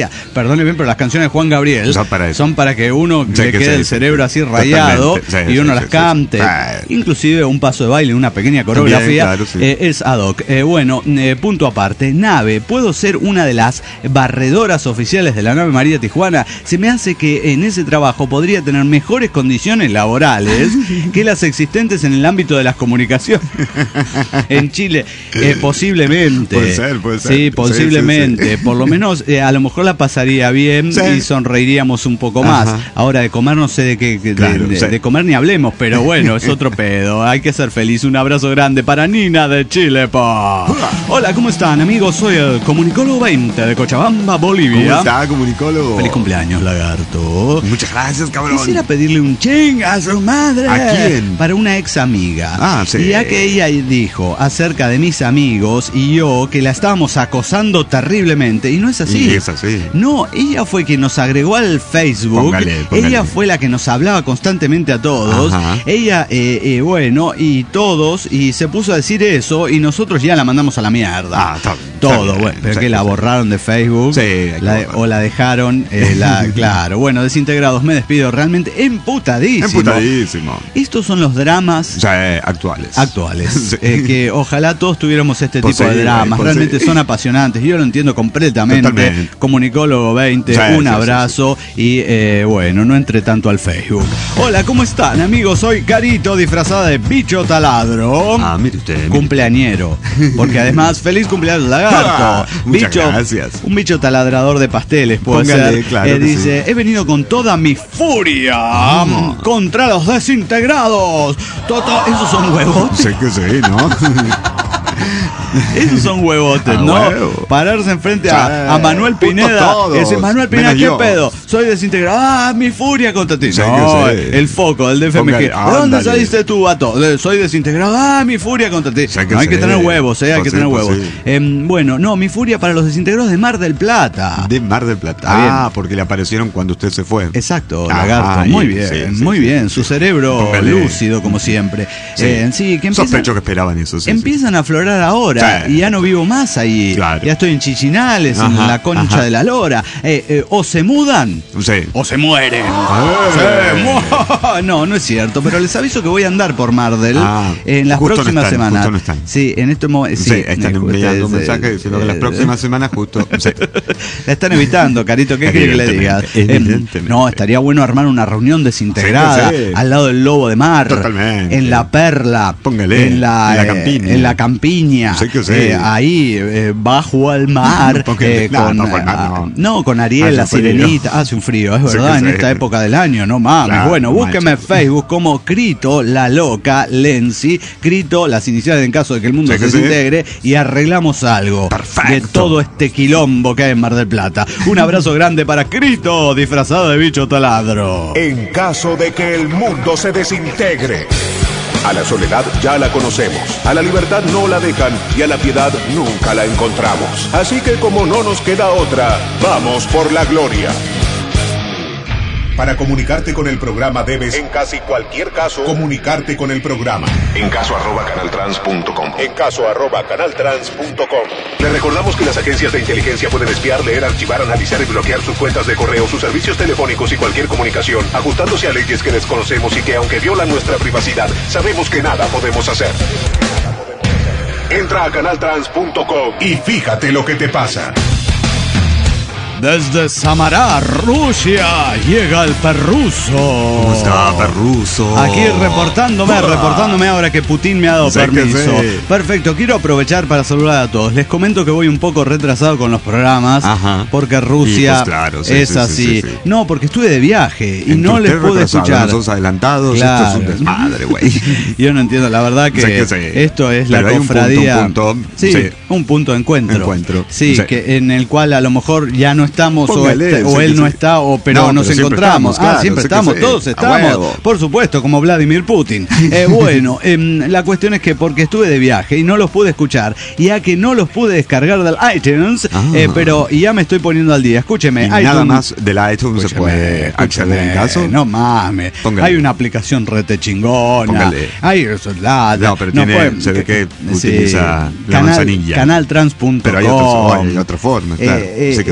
[SPEAKER 3] perdone bien, pero las canciones de Juan Gabriel
[SPEAKER 4] son para,
[SPEAKER 3] son para que uno
[SPEAKER 4] sí,
[SPEAKER 3] le
[SPEAKER 4] que
[SPEAKER 3] quede
[SPEAKER 4] sí,
[SPEAKER 3] el
[SPEAKER 4] sí,
[SPEAKER 3] cerebro
[SPEAKER 4] sí,
[SPEAKER 3] así rayado
[SPEAKER 4] sí,
[SPEAKER 3] y uno
[SPEAKER 4] sí,
[SPEAKER 3] las
[SPEAKER 4] sí,
[SPEAKER 3] cante.
[SPEAKER 4] sí.
[SPEAKER 3] Inclusive un paso de baile, una pequeña coreografía.
[SPEAKER 4] También, claro, sí.
[SPEAKER 3] eh, es ad hoc. Eh, bueno, eh, punto aparte. Nave, ¿puedo ser una de las barredoras oficiales de la nave María Tijuana? Se me hace que en ese trabajo podría tener mejores condiciones laborales que las existentes en el ámbito de las comunicaciones en Chile. Eh, posiblemente.
[SPEAKER 4] Puede ser, puede ser.
[SPEAKER 3] Sí, posiblemente.
[SPEAKER 4] Sí, sí, sí.
[SPEAKER 3] Por lo menos eh, a lo mejor la pasaría bien
[SPEAKER 4] Sí.
[SPEAKER 3] y sonreiríamos un poco más.
[SPEAKER 4] Ajá.
[SPEAKER 3] Ahora de comer no sé de qué, de,
[SPEAKER 4] Claro,
[SPEAKER 3] de,
[SPEAKER 4] sí.
[SPEAKER 3] de comer ni hablemos, pero bueno, es otro pedo. Hay que ser feliz. Un abrazo grande para Nina de Chile, pa. Hola, ¿cómo están, amigos? Soy el Comunicólogo veinte de Cochabamba, Bolivia.
[SPEAKER 4] ¿Cómo está, comunicólogo?
[SPEAKER 3] Feliz cumpleaños, lagarto.
[SPEAKER 4] Muchas gracias, cabrón.
[SPEAKER 3] Quisiera pedirle un ching a su madre.
[SPEAKER 4] ¿A quién?
[SPEAKER 3] Para una ex amiga.
[SPEAKER 4] Ah, sí.
[SPEAKER 3] Y ya que ella dijo acerca de mis amigos y yo que la estábamos acosando terriblemente. Y no es así.
[SPEAKER 4] Y es así.
[SPEAKER 3] No, ella fue quien nos agregó al Facebook.
[SPEAKER 4] Póngale, póngale.
[SPEAKER 3] Ella fue la que nos hablaba constantemente a todos.
[SPEAKER 4] Ajá.
[SPEAKER 3] Ella, eh, eh, bueno, y todos, y se puso a decir eso y nosotros ya la mandamos a la mierda.
[SPEAKER 4] Ah, está bien,
[SPEAKER 3] Todo,
[SPEAKER 4] está bien,
[SPEAKER 3] bueno, pero
[SPEAKER 4] sí,
[SPEAKER 3] que la
[SPEAKER 4] sí.
[SPEAKER 3] borraron de Facebook.
[SPEAKER 4] Sí, hay que
[SPEAKER 3] la de-
[SPEAKER 4] borrar.
[SPEAKER 3] o la dejaron, eh, la, claro. Bueno, desintegrados, me despido realmente emputadísimo.
[SPEAKER 4] Emputadísimo.
[SPEAKER 3] Estos son los dramas
[SPEAKER 4] O sea, eh, actuales.
[SPEAKER 3] actuales.
[SPEAKER 4] Sí.
[SPEAKER 3] Eh, que ojalá todos tuviéramos este
[SPEAKER 4] Pues
[SPEAKER 3] tipo de
[SPEAKER 4] sí,
[SPEAKER 3] dramas.
[SPEAKER 4] pues
[SPEAKER 3] Realmente
[SPEAKER 4] sí.
[SPEAKER 3] son apasionantes. Yo lo entiendo completamente.
[SPEAKER 4] Totalmente.
[SPEAKER 3] Comunicólogo veinte,
[SPEAKER 4] Sí,
[SPEAKER 3] un
[SPEAKER 4] sí,
[SPEAKER 3] abrazo. Y eh, bueno, no entre tanto al Facebook. Hola, ¿cómo están, amigos? Soy Carito, disfrazada de bicho taladro.
[SPEAKER 4] Ah, mire usted. mire.
[SPEAKER 3] Cumpleañero. Porque además, feliz cumpleaños, lagarto.
[SPEAKER 4] Ah, muchas
[SPEAKER 3] bicho,
[SPEAKER 4] gracias.
[SPEAKER 3] Un bicho taladrador de pasteles, puede
[SPEAKER 4] Póngale,
[SPEAKER 3] ser.
[SPEAKER 4] claro
[SPEAKER 3] Eh,
[SPEAKER 4] que
[SPEAKER 3] dice, he venido con toda mi furia
[SPEAKER 4] Ah.
[SPEAKER 3] contra los desintegrados. Toto, esos son huevos.
[SPEAKER 4] Sé que sí, ¿no?
[SPEAKER 3] Esos son huevotes,
[SPEAKER 4] Ah,
[SPEAKER 3] ¿no?
[SPEAKER 4] huevo.
[SPEAKER 3] Pararse enfrente
[SPEAKER 4] Sí,
[SPEAKER 3] a, a Manuel
[SPEAKER 4] puto
[SPEAKER 3] Pineda.
[SPEAKER 4] todos,
[SPEAKER 3] Ese Manuel Pineda,
[SPEAKER 4] menos
[SPEAKER 3] ¿qué
[SPEAKER 4] yo.
[SPEAKER 3] pedo? Soy desintegrado. Ah, mi furia contra ti.
[SPEAKER 4] Sí,
[SPEAKER 3] No,
[SPEAKER 4] que sí.
[SPEAKER 3] el foco, el de F M G.
[SPEAKER 4] Póngale,
[SPEAKER 3] ¿De dónde
[SPEAKER 4] ándale.
[SPEAKER 3] saliste tú, vato? De- Soy desintegrado. Ah, mi furia contra ti.
[SPEAKER 4] Sí, que
[SPEAKER 3] No, hay que
[SPEAKER 4] sí.
[SPEAKER 3] tener huevos, ¿eh? Hay
[SPEAKER 4] Pues
[SPEAKER 3] que
[SPEAKER 4] sí,
[SPEAKER 3] tener
[SPEAKER 4] pues
[SPEAKER 3] huevos.
[SPEAKER 4] sí.
[SPEAKER 3] Em, bueno, no, mi furia para los desintegrados de Mar del Plata.
[SPEAKER 4] De Mar del Plata.
[SPEAKER 3] Está bien.
[SPEAKER 4] Ah, porque le aparecieron cuando usted se fue.
[SPEAKER 3] Exacto,
[SPEAKER 4] Ah,
[SPEAKER 3] lagarto. Muy
[SPEAKER 4] ahí,
[SPEAKER 3] bien,
[SPEAKER 4] sí, sí,
[SPEAKER 3] muy
[SPEAKER 4] sí,
[SPEAKER 3] bien.
[SPEAKER 4] sí.
[SPEAKER 3] Su cerebro
[SPEAKER 4] Póngale.
[SPEAKER 3] lúcido, como siempre.
[SPEAKER 4] Sí.
[SPEAKER 3] Eh, sí, que empieza...
[SPEAKER 4] Sospecho que esperaban eso, sí. sí.
[SPEAKER 3] Empiezan a aflorar ahora
[SPEAKER 4] Sí.
[SPEAKER 3] y ya no vivo más ahí.
[SPEAKER 4] Claro.
[SPEAKER 3] Ya estoy en Chichinales, en
[SPEAKER 4] Ajá,
[SPEAKER 3] la concha
[SPEAKER 4] ajá.
[SPEAKER 3] de la lora. Eh, eh, o se mudan
[SPEAKER 4] Sí.
[SPEAKER 3] o se mueren.
[SPEAKER 4] Eh.
[SPEAKER 3] Se mu- No, no es cierto, pero les aviso que voy a andar por Mardel
[SPEAKER 4] Ah,
[SPEAKER 3] en las
[SPEAKER 4] justo no
[SPEAKER 3] próximas
[SPEAKER 4] están,
[SPEAKER 3] semanas.
[SPEAKER 4] justo no están.
[SPEAKER 3] Sí, en este momento. Sí,
[SPEAKER 4] Sí, están
[SPEAKER 3] eh,
[SPEAKER 4] enviando un
[SPEAKER 3] ustedes,
[SPEAKER 4] mensaje
[SPEAKER 3] eh,
[SPEAKER 4] diciendo que las
[SPEAKER 3] eh,
[SPEAKER 4] próximas semanas justo. Sí.
[SPEAKER 3] La están evitando, Carito. ¿Qué quiere que le diga?
[SPEAKER 4] Evidentemente,
[SPEAKER 3] Eh,
[SPEAKER 4] evidentemente.
[SPEAKER 3] no, estaría bueno armar una reunión desintegrada
[SPEAKER 4] Sí, sí.
[SPEAKER 3] al lado del Lobo de Mar.
[SPEAKER 4] Totalmente.
[SPEAKER 3] En la Perla.
[SPEAKER 4] Póngale,
[SPEAKER 3] En la,
[SPEAKER 4] en la
[SPEAKER 3] eh,
[SPEAKER 4] campiña.
[SPEAKER 3] en la campiña.
[SPEAKER 4] Sí que sí.
[SPEAKER 3] Eh, ahí, eh, bajo al mar.
[SPEAKER 4] Póngale,
[SPEAKER 3] eh,
[SPEAKER 4] no,
[SPEAKER 3] con,
[SPEAKER 4] bajo al mar,
[SPEAKER 3] ah,
[SPEAKER 4] no.
[SPEAKER 3] con Ariel,
[SPEAKER 4] Hace
[SPEAKER 3] la
[SPEAKER 4] frío.
[SPEAKER 3] sirenita. Hace un frío, es
[SPEAKER 4] Sí
[SPEAKER 3] verdad,
[SPEAKER 4] que
[SPEAKER 3] en
[SPEAKER 4] sí.
[SPEAKER 3] esta época del año, no mames.
[SPEAKER 4] Claro,
[SPEAKER 3] bueno, búsqueme en
[SPEAKER 4] macho.
[SPEAKER 3] Facebook como Crito, la loca, Lenzi. Crito, las iniciales en caso de que el mundo
[SPEAKER 4] Sí
[SPEAKER 3] se
[SPEAKER 4] que sí.
[SPEAKER 3] desintegre. Y arreglamos algo
[SPEAKER 4] Perfecto.
[SPEAKER 3] de todo este quilombo que hay en Mar del Plata. Un abrazo grande para Crito, disfrazado de bicho taladro.
[SPEAKER 7] En caso de que el mundo se desintegre. A la soledad ya la conocemos, a la libertad no la dejan y a la piedad nunca la encontramos. Así que como no nos queda otra, vamos por la gloria. Para comunicarte con el programa debes, en casi cualquier caso, comunicarte con el programa.
[SPEAKER 1] En caso arroba canaltrans punto com.
[SPEAKER 7] En caso arroba canaltrans punto com. Le recordamos que las agencias de inteligencia pueden espiar, leer, archivar, analizar y bloquear sus cuentas de correo, sus servicios telefónicos y cualquier comunicación, ajustándose a leyes que desconocemos y que, aunque violan nuestra privacidad, sabemos que nada podemos hacer. Entra a canaltrans punto com y fíjate lo que te pasa.
[SPEAKER 3] Desde Samará, Rusia, llega el perruso.
[SPEAKER 4] ¿Cómo está, perruso?
[SPEAKER 3] Aquí reportándome, reportándome ahora que Putin me ha dado
[SPEAKER 4] Sí que
[SPEAKER 3] permiso.
[SPEAKER 4] sí.
[SPEAKER 3] Perfecto, quiero aprovechar para saludar a todos. Les comento que voy un poco retrasado con los programas,
[SPEAKER 4] Ajá.
[SPEAKER 3] porque Rusia
[SPEAKER 4] Y pues claro, sí,
[SPEAKER 3] es
[SPEAKER 4] sí, sí,
[SPEAKER 3] así.
[SPEAKER 4] sí, sí.
[SPEAKER 3] No, porque estuve de viaje y
[SPEAKER 4] Entre
[SPEAKER 3] no les
[SPEAKER 4] usted
[SPEAKER 3] pude
[SPEAKER 4] retrasado,
[SPEAKER 3] escuchar.
[SPEAKER 4] Nosotros adelantados,
[SPEAKER 3] Claro.
[SPEAKER 4] esto es un desmadre, güey.
[SPEAKER 3] Yo no entiendo, la verdad que,
[SPEAKER 4] Sí que sí.
[SPEAKER 3] esto es
[SPEAKER 4] Pero
[SPEAKER 3] la
[SPEAKER 4] hay un punto,
[SPEAKER 3] cofradía.
[SPEAKER 4] un punto,
[SPEAKER 3] sí,
[SPEAKER 4] sí.
[SPEAKER 3] un punto de encuentro.
[SPEAKER 4] Encuentro.
[SPEAKER 3] Sí,
[SPEAKER 4] Sí.
[SPEAKER 3] que en el cual a lo mejor ya no estamos o,
[SPEAKER 4] Póngale,
[SPEAKER 3] este- o
[SPEAKER 4] sí
[SPEAKER 3] él
[SPEAKER 4] que
[SPEAKER 3] no
[SPEAKER 4] sí.
[SPEAKER 3] está, o pero
[SPEAKER 4] No,
[SPEAKER 3] nos
[SPEAKER 4] pero siempre
[SPEAKER 3] encontramos.
[SPEAKER 4] estamos, claro,
[SPEAKER 3] ah, siempre
[SPEAKER 4] sí que
[SPEAKER 3] estamos,
[SPEAKER 4] sí.
[SPEAKER 3] todos
[SPEAKER 4] A
[SPEAKER 3] estamos.
[SPEAKER 4] huevo.
[SPEAKER 3] Por supuesto, como Vladimir Putin. Eh, bueno, em, la cuestión es que porque estuve de viaje y no los pude escuchar, y ya que no los pude descargar del iTunes,
[SPEAKER 4] Ah.
[SPEAKER 3] eh, pero y ya me estoy poniendo al día. Escúcheme,
[SPEAKER 4] Y
[SPEAKER 3] iTunes-
[SPEAKER 4] nada más de la iTunes se
[SPEAKER 3] Escúcheme,
[SPEAKER 4] puede acceder en
[SPEAKER 3] escúcheme,
[SPEAKER 4] caso.
[SPEAKER 3] No mames.
[SPEAKER 4] Póngale.
[SPEAKER 3] Hay una aplicación rete chingona.
[SPEAKER 4] Póngale.
[SPEAKER 3] Hay resultados.
[SPEAKER 4] No, pero tiene- se ve que utiliza la
[SPEAKER 3] canal,
[SPEAKER 4] manzanilla.
[SPEAKER 3] canaltrans punto com.
[SPEAKER 4] Pero hay, otros, hay otra forma, claro.
[SPEAKER 3] Eh, eh,
[SPEAKER 4] Sí que sí.
[SPEAKER 3] el, o-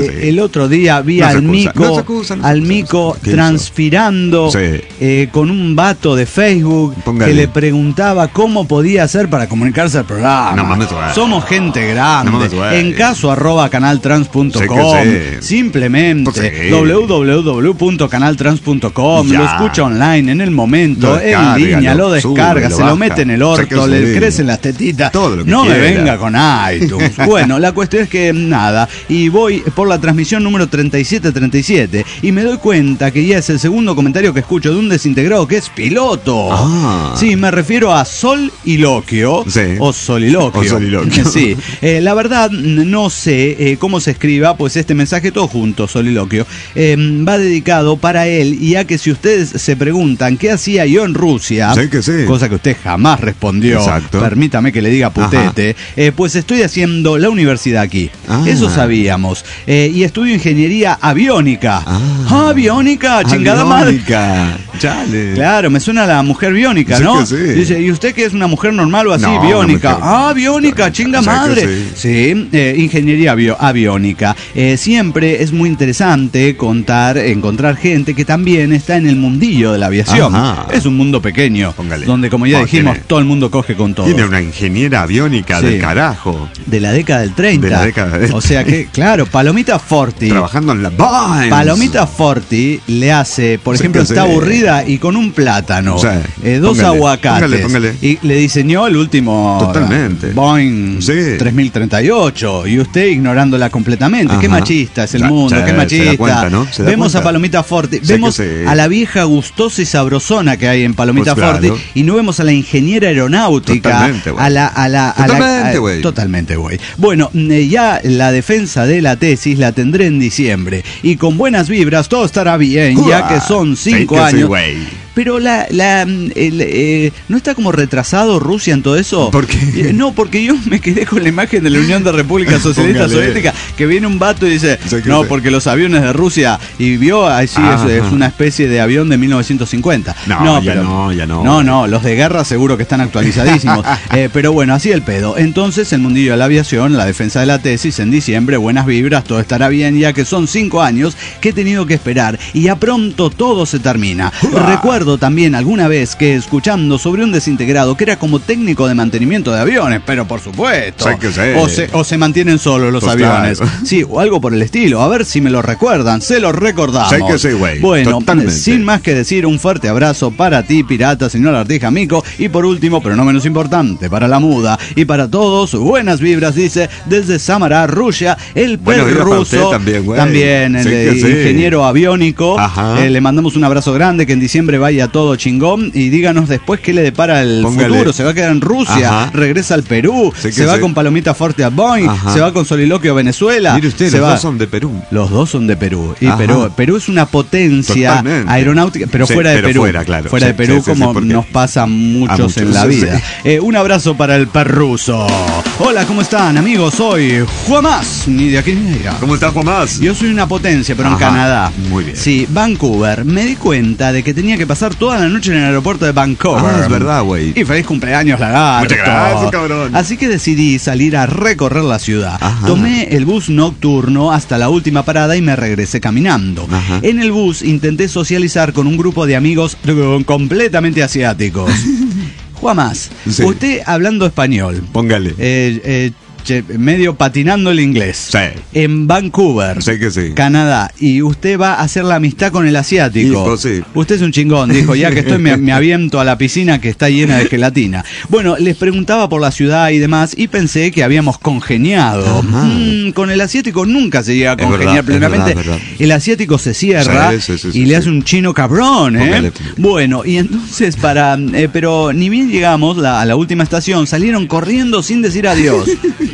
[SPEAKER 3] otro día vi
[SPEAKER 8] No se
[SPEAKER 3] al
[SPEAKER 8] excusa,
[SPEAKER 3] Mico,
[SPEAKER 8] no se excusa, no se
[SPEAKER 3] al
[SPEAKER 8] excusa,
[SPEAKER 3] Mico
[SPEAKER 8] ¿qué hizo?
[SPEAKER 3] transpirando
[SPEAKER 8] Sí.
[SPEAKER 3] eh, con un vato de Facebook
[SPEAKER 8] Póngale.
[SPEAKER 3] que le preguntaba cómo podía hacer para comunicarse al programa.
[SPEAKER 8] No mames, güey.
[SPEAKER 3] Somos gente grande.
[SPEAKER 8] No mames, güey.
[SPEAKER 3] En caso arroba canaltrans punto com.
[SPEAKER 8] Sí que sí.
[SPEAKER 3] Simplemente
[SPEAKER 8] Pues sí.
[SPEAKER 3] doble u doble u doble u punto canaltrans punto com.
[SPEAKER 8] Ya.
[SPEAKER 3] Lo escucha online en el momento,
[SPEAKER 8] Lo
[SPEAKER 3] en
[SPEAKER 8] descarga,
[SPEAKER 3] línea,
[SPEAKER 8] lo
[SPEAKER 3] lo descarga,
[SPEAKER 8] sube, lo
[SPEAKER 3] se lo
[SPEAKER 8] baja.
[SPEAKER 3] mete en el
[SPEAKER 8] O sea
[SPEAKER 3] orto,
[SPEAKER 8] que
[SPEAKER 3] le
[SPEAKER 8] sí.
[SPEAKER 3] crecen las tetitas.
[SPEAKER 8] Todo lo que
[SPEAKER 3] no me
[SPEAKER 8] quiera.
[SPEAKER 3] venga con iTunes. Bueno, la cuestión es que nada, y voy por la transmisión número treinta y siete treinta y siete y me doy cuenta que ya es el segundo comentario que escucho de un desintegrado que es piloto.
[SPEAKER 8] Ah.
[SPEAKER 3] Sí, me refiero a Soliloquio.
[SPEAKER 8] Sí.
[SPEAKER 3] O Soliloquio.
[SPEAKER 8] O Soliloquio.
[SPEAKER 3] Sí. Eh, la verdad, no sé eh, cómo se escriba, pues este mensaje todo junto, Soliloquio, eh, va dedicado para él, y a que si ustedes se preguntan qué hacía yo en Rusia,
[SPEAKER 8] Sí que sí.
[SPEAKER 3] cosa que usted jamás respondió,
[SPEAKER 8] Exacto.
[SPEAKER 3] permítame que le diga putete, eh, pues estoy haciendo la universidad aquí.
[SPEAKER 8] Ah.
[SPEAKER 3] Eso sabíamos. Eh, y estudio ingeniería aviónica.
[SPEAKER 8] Ah.
[SPEAKER 3] Aviónica, chingada madre.
[SPEAKER 8] Aviónica. Chale.
[SPEAKER 3] Claro, me suena a la mujer biónica,
[SPEAKER 8] Sí
[SPEAKER 3] ¿no?
[SPEAKER 8] que sí.
[SPEAKER 3] Dice, ¿y usted que es una mujer normal o así?
[SPEAKER 8] No,
[SPEAKER 3] biónica.
[SPEAKER 8] una mujer-
[SPEAKER 3] Ah, biónica, chinga
[SPEAKER 8] O sea que
[SPEAKER 3] madre.
[SPEAKER 8] sí.
[SPEAKER 3] Sí, eh, ingeniería bio- aviónica. Eh, siempre es muy interesante contar, encontrar gente que también está en el mundillo de la aviación.
[SPEAKER 8] Ajá.
[SPEAKER 3] Es un mundo pequeño,
[SPEAKER 8] Póngale.
[SPEAKER 3] donde como ya
[SPEAKER 8] Oh,
[SPEAKER 3] dijimos,
[SPEAKER 8] tiene-
[SPEAKER 3] todo el mundo coge con todo.
[SPEAKER 8] Tiene una ingeniera aviónica
[SPEAKER 3] Sí.
[SPEAKER 8] del carajo.
[SPEAKER 3] De la década del treinta.
[SPEAKER 8] De la década del
[SPEAKER 3] O sea que, claro, Palomita Forti.
[SPEAKER 8] Trabajando en la Vines.
[SPEAKER 3] Palomita Forti le hace, por
[SPEAKER 8] Sí,
[SPEAKER 3] ejemplo,
[SPEAKER 8] que
[SPEAKER 3] está
[SPEAKER 8] sí.
[SPEAKER 3] aburrida y con un plátano,
[SPEAKER 8] Sí.
[SPEAKER 3] eh, dos
[SPEAKER 8] Póngale,
[SPEAKER 3] aguacates,
[SPEAKER 8] póngale, póngale.
[SPEAKER 3] y le diseñó el último
[SPEAKER 8] Totalmente.
[SPEAKER 3] Boeing
[SPEAKER 8] Sí.
[SPEAKER 3] tres mil treinta y ocho, y usted ignorándola completamente. Qué
[SPEAKER 8] Ajá.
[SPEAKER 3] machista es el
[SPEAKER 8] Ya,
[SPEAKER 3] mundo,
[SPEAKER 8] ya,
[SPEAKER 3] qué
[SPEAKER 8] se da
[SPEAKER 3] machista.
[SPEAKER 8] cuenta, ¿no? Se da
[SPEAKER 3] Vemos
[SPEAKER 8] cuenta.
[SPEAKER 3] a Palomita Forti,
[SPEAKER 8] Sé
[SPEAKER 3] vemos
[SPEAKER 8] que sí.
[SPEAKER 3] a la vieja gustosa y sabrosona que hay en Palomita
[SPEAKER 8] Pues claro.
[SPEAKER 3] Forti, y no vemos a la ingeniera aeronáutica,
[SPEAKER 8] Totalmente, güey.
[SPEAKER 3] a la a la a la-
[SPEAKER 8] Totalmente,
[SPEAKER 3] a-
[SPEAKER 8] güey.
[SPEAKER 3] totalmente, güey. Bueno, eh, ya la defensa de la tesis la tendré en diciembre, y con buenas vibras todo estará bien, ya
[SPEAKER 8] Uah.
[SPEAKER 3] que son
[SPEAKER 8] Sí
[SPEAKER 3] cinco
[SPEAKER 8] que sí,
[SPEAKER 3] años.
[SPEAKER 8] güey.
[SPEAKER 3] Pero la, la el, eh, ¿no está como retrasado Rusia en todo eso?
[SPEAKER 8] ¿Por qué?
[SPEAKER 3] Eh, No, porque yo me quedé con la imagen de la Unión de Repúblicas Socialistas
[SPEAKER 8] Póngale.
[SPEAKER 3] Soviéticas, que viene un vato y dice,
[SPEAKER 8] Sí que
[SPEAKER 3] no,
[SPEAKER 8] sí.
[SPEAKER 3] porque los aviones de Rusia, y vio, así es,
[SPEAKER 8] Ajá.
[SPEAKER 3] es una especie de avión de mil novecientos cincuenta.
[SPEAKER 8] No, ya no, ya no.
[SPEAKER 3] No, no, los de guerra seguro que están actualizadísimos. Eh, pero bueno, así el pedo. Entonces, el mundillo de la aviación, la defensa de la tesis, en diciembre, buenas vibras, todo estará bien, ya que son cinco años que he tenido que esperar, y ya pronto todo se termina. Recuerdo también alguna vez que escuchando sobre un desintegrado que era como técnico de mantenimiento de aviones, pero por supuesto.
[SPEAKER 8] Sí que sí.
[SPEAKER 3] O se, o se mantienen solos los
[SPEAKER 8] Pues
[SPEAKER 3] aviones.
[SPEAKER 8] claro.
[SPEAKER 3] Sí, o algo por el estilo. A ver si me lo recuerdan. Se lo recordamos.
[SPEAKER 8] Sí que sí, güey.
[SPEAKER 3] Bueno,
[SPEAKER 8] Totalmente.
[SPEAKER 3] sin más que decir, un fuerte abrazo para ti, pirata, señor Artija Mico. Y por último, pero no menos importante, para la muda y para todos, buenas vibras, dice, desde Samara, Rusia, el
[SPEAKER 8] Buenas vibras para
[SPEAKER 3] perruso.
[SPEAKER 8] usted también, güey.
[SPEAKER 3] También, el
[SPEAKER 8] Sí
[SPEAKER 3] de
[SPEAKER 8] que sí.
[SPEAKER 3] ingeniero aviónico.
[SPEAKER 8] Ajá.
[SPEAKER 3] Eh, le mandamos un abrazo grande, que en diciembre vaya todo chingón. Y díganos después qué le depara el
[SPEAKER 8] Póngale.
[SPEAKER 3] futuro. Se va a quedar en Rusia,
[SPEAKER 8] Ajá.
[SPEAKER 3] regresa al Perú,
[SPEAKER 8] Sí que
[SPEAKER 3] se va
[SPEAKER 8] sí.
[SPEAKER 3] con Palomita Forte a Boeing,
[SPEAKER 8] Ajá.
[SPEAKER 3] se va con Soliloquio a Venezuela.
[SPEAKER 8] Mire usted,
[SPEAKER 3] se
[SPEAKER 8] los
[SPEAKER 3] va-
[SPEAKER 8] dos son de Perú.
[SPEAKER 3] Los dos son de Perú. Y
[SPEAKER 8] Ajá.
[SPEAKER 3] Perú, Perú es una potencia
[SPEAKER 8] Totalmente.
[SPEAKER 3] aeronáutica, pero
[SPEAKER 8] Sí,
[SPEAKER 3] fuera de
[SPEAKER 8] pero
[SPEAKER 3] Perú.
[SPEAKER 8] fuera, claro.
[SPEAKER 3] Fuera
[SPEAKER 8] Sí,
[SPEAKER 3] de Perú,
[SPEAKER 8] sí, sí,
[SPEAKER 3] como
[SPEAKER 8] sí, porque
[SPEAKER 3] nos pasa a muchos,
[SPEAKER 8] a muchos,
[SPEAKER 3] en la
[SPEAKER 8] sí,
[SPEAKER 3] vida.
[SPEAKER 8] sí.
[SPEAKER 3] Eh, un abrazo para el perruso. Hola, ¿cómo están, amigos? Soy Juan Más, ni de aquí ni de allá.
[SPEAKER 8] ¿Cómo está, Juan Más?
[SPEAKER 3] Yo soy una potencia, pero en
[SPEAKER 8] Ajá,
[SPEAKER 3] Canadá.
[SPEAKER 8] muy bien.
[SPEAKER 3] Sí, Vancouver. Me di cuenta de que tenía que pasar toda la noche en el aeropuerto de Vancouver.
[SPEAKER 8] Ah, es verdad, güey.
[SPEAKER 3] Y feliz cumpleaños, lagarto.
[SPEAKER 8] Muchas gracias, cabrón.
[SPEAKER 3] Así que decidí salir a recorrer la ciudad.
[SPEAKER 8] Ajá.
[SPEAKER 3] Tomé el bus nocturno hasta la última parada y me regresé caminando.
[SPEAKER 8] Ajá.
[SPEAKER 3] En el bus intenté socializar con un grupo de amigos completamente asiáticos. Juanmas,
[SPEAKER 8] Sí.
[SPEAKER 3] usted hablando español,
[SPEAKER 8] Póngale.
[SPEAKER 3] eh, eh, che- medio patinando el inglés,
[SPEAKER 8] Sí.
[SPEAKER 3] en Vancouver,
[SPEAKER 8] Sé que sí.
[SPEAKER 3] Canadá, y usted va a hacer la amistad con el asiático.
[SPEAKER 8] Hijo, sí.
[SPEAKER 3] Usted es un chingón, dijo, ya que estoy me, me aviento a la piscina que está llena de gelatina. Bueno, les preguntaba por la ciudad y demás, y pensé que habíamos congeniado.
[SPEAKER 8] Ajá.
[SPEAKER 3] Mm, con el asiático nunca se llega a
[SPEAKER 8] Es
[SPEAKER 3] congeniar
[SPEAKER 8] verdad, es
[SPEAKER 3] plenamente.
[SPEAKER 8] verdad, es verdad.
[SPEAKER 3] El asiático se cierra
[SPEAKER 8] Sí, sí, sí,
[SPEAKER 3] y
[SPEAKER 8] sí,
[SPEAKER 3] le
[SPEAKER 8] sí.
[SPEAKER 3] hace un chino cabrón, ¿eh?
[SPEAKER 8] Póngale.
[SPEAKER 3] Bueno, y entonces para... eh, pero ni bien llegamos la- a la última estación, salieron corriendo sin decir adiós.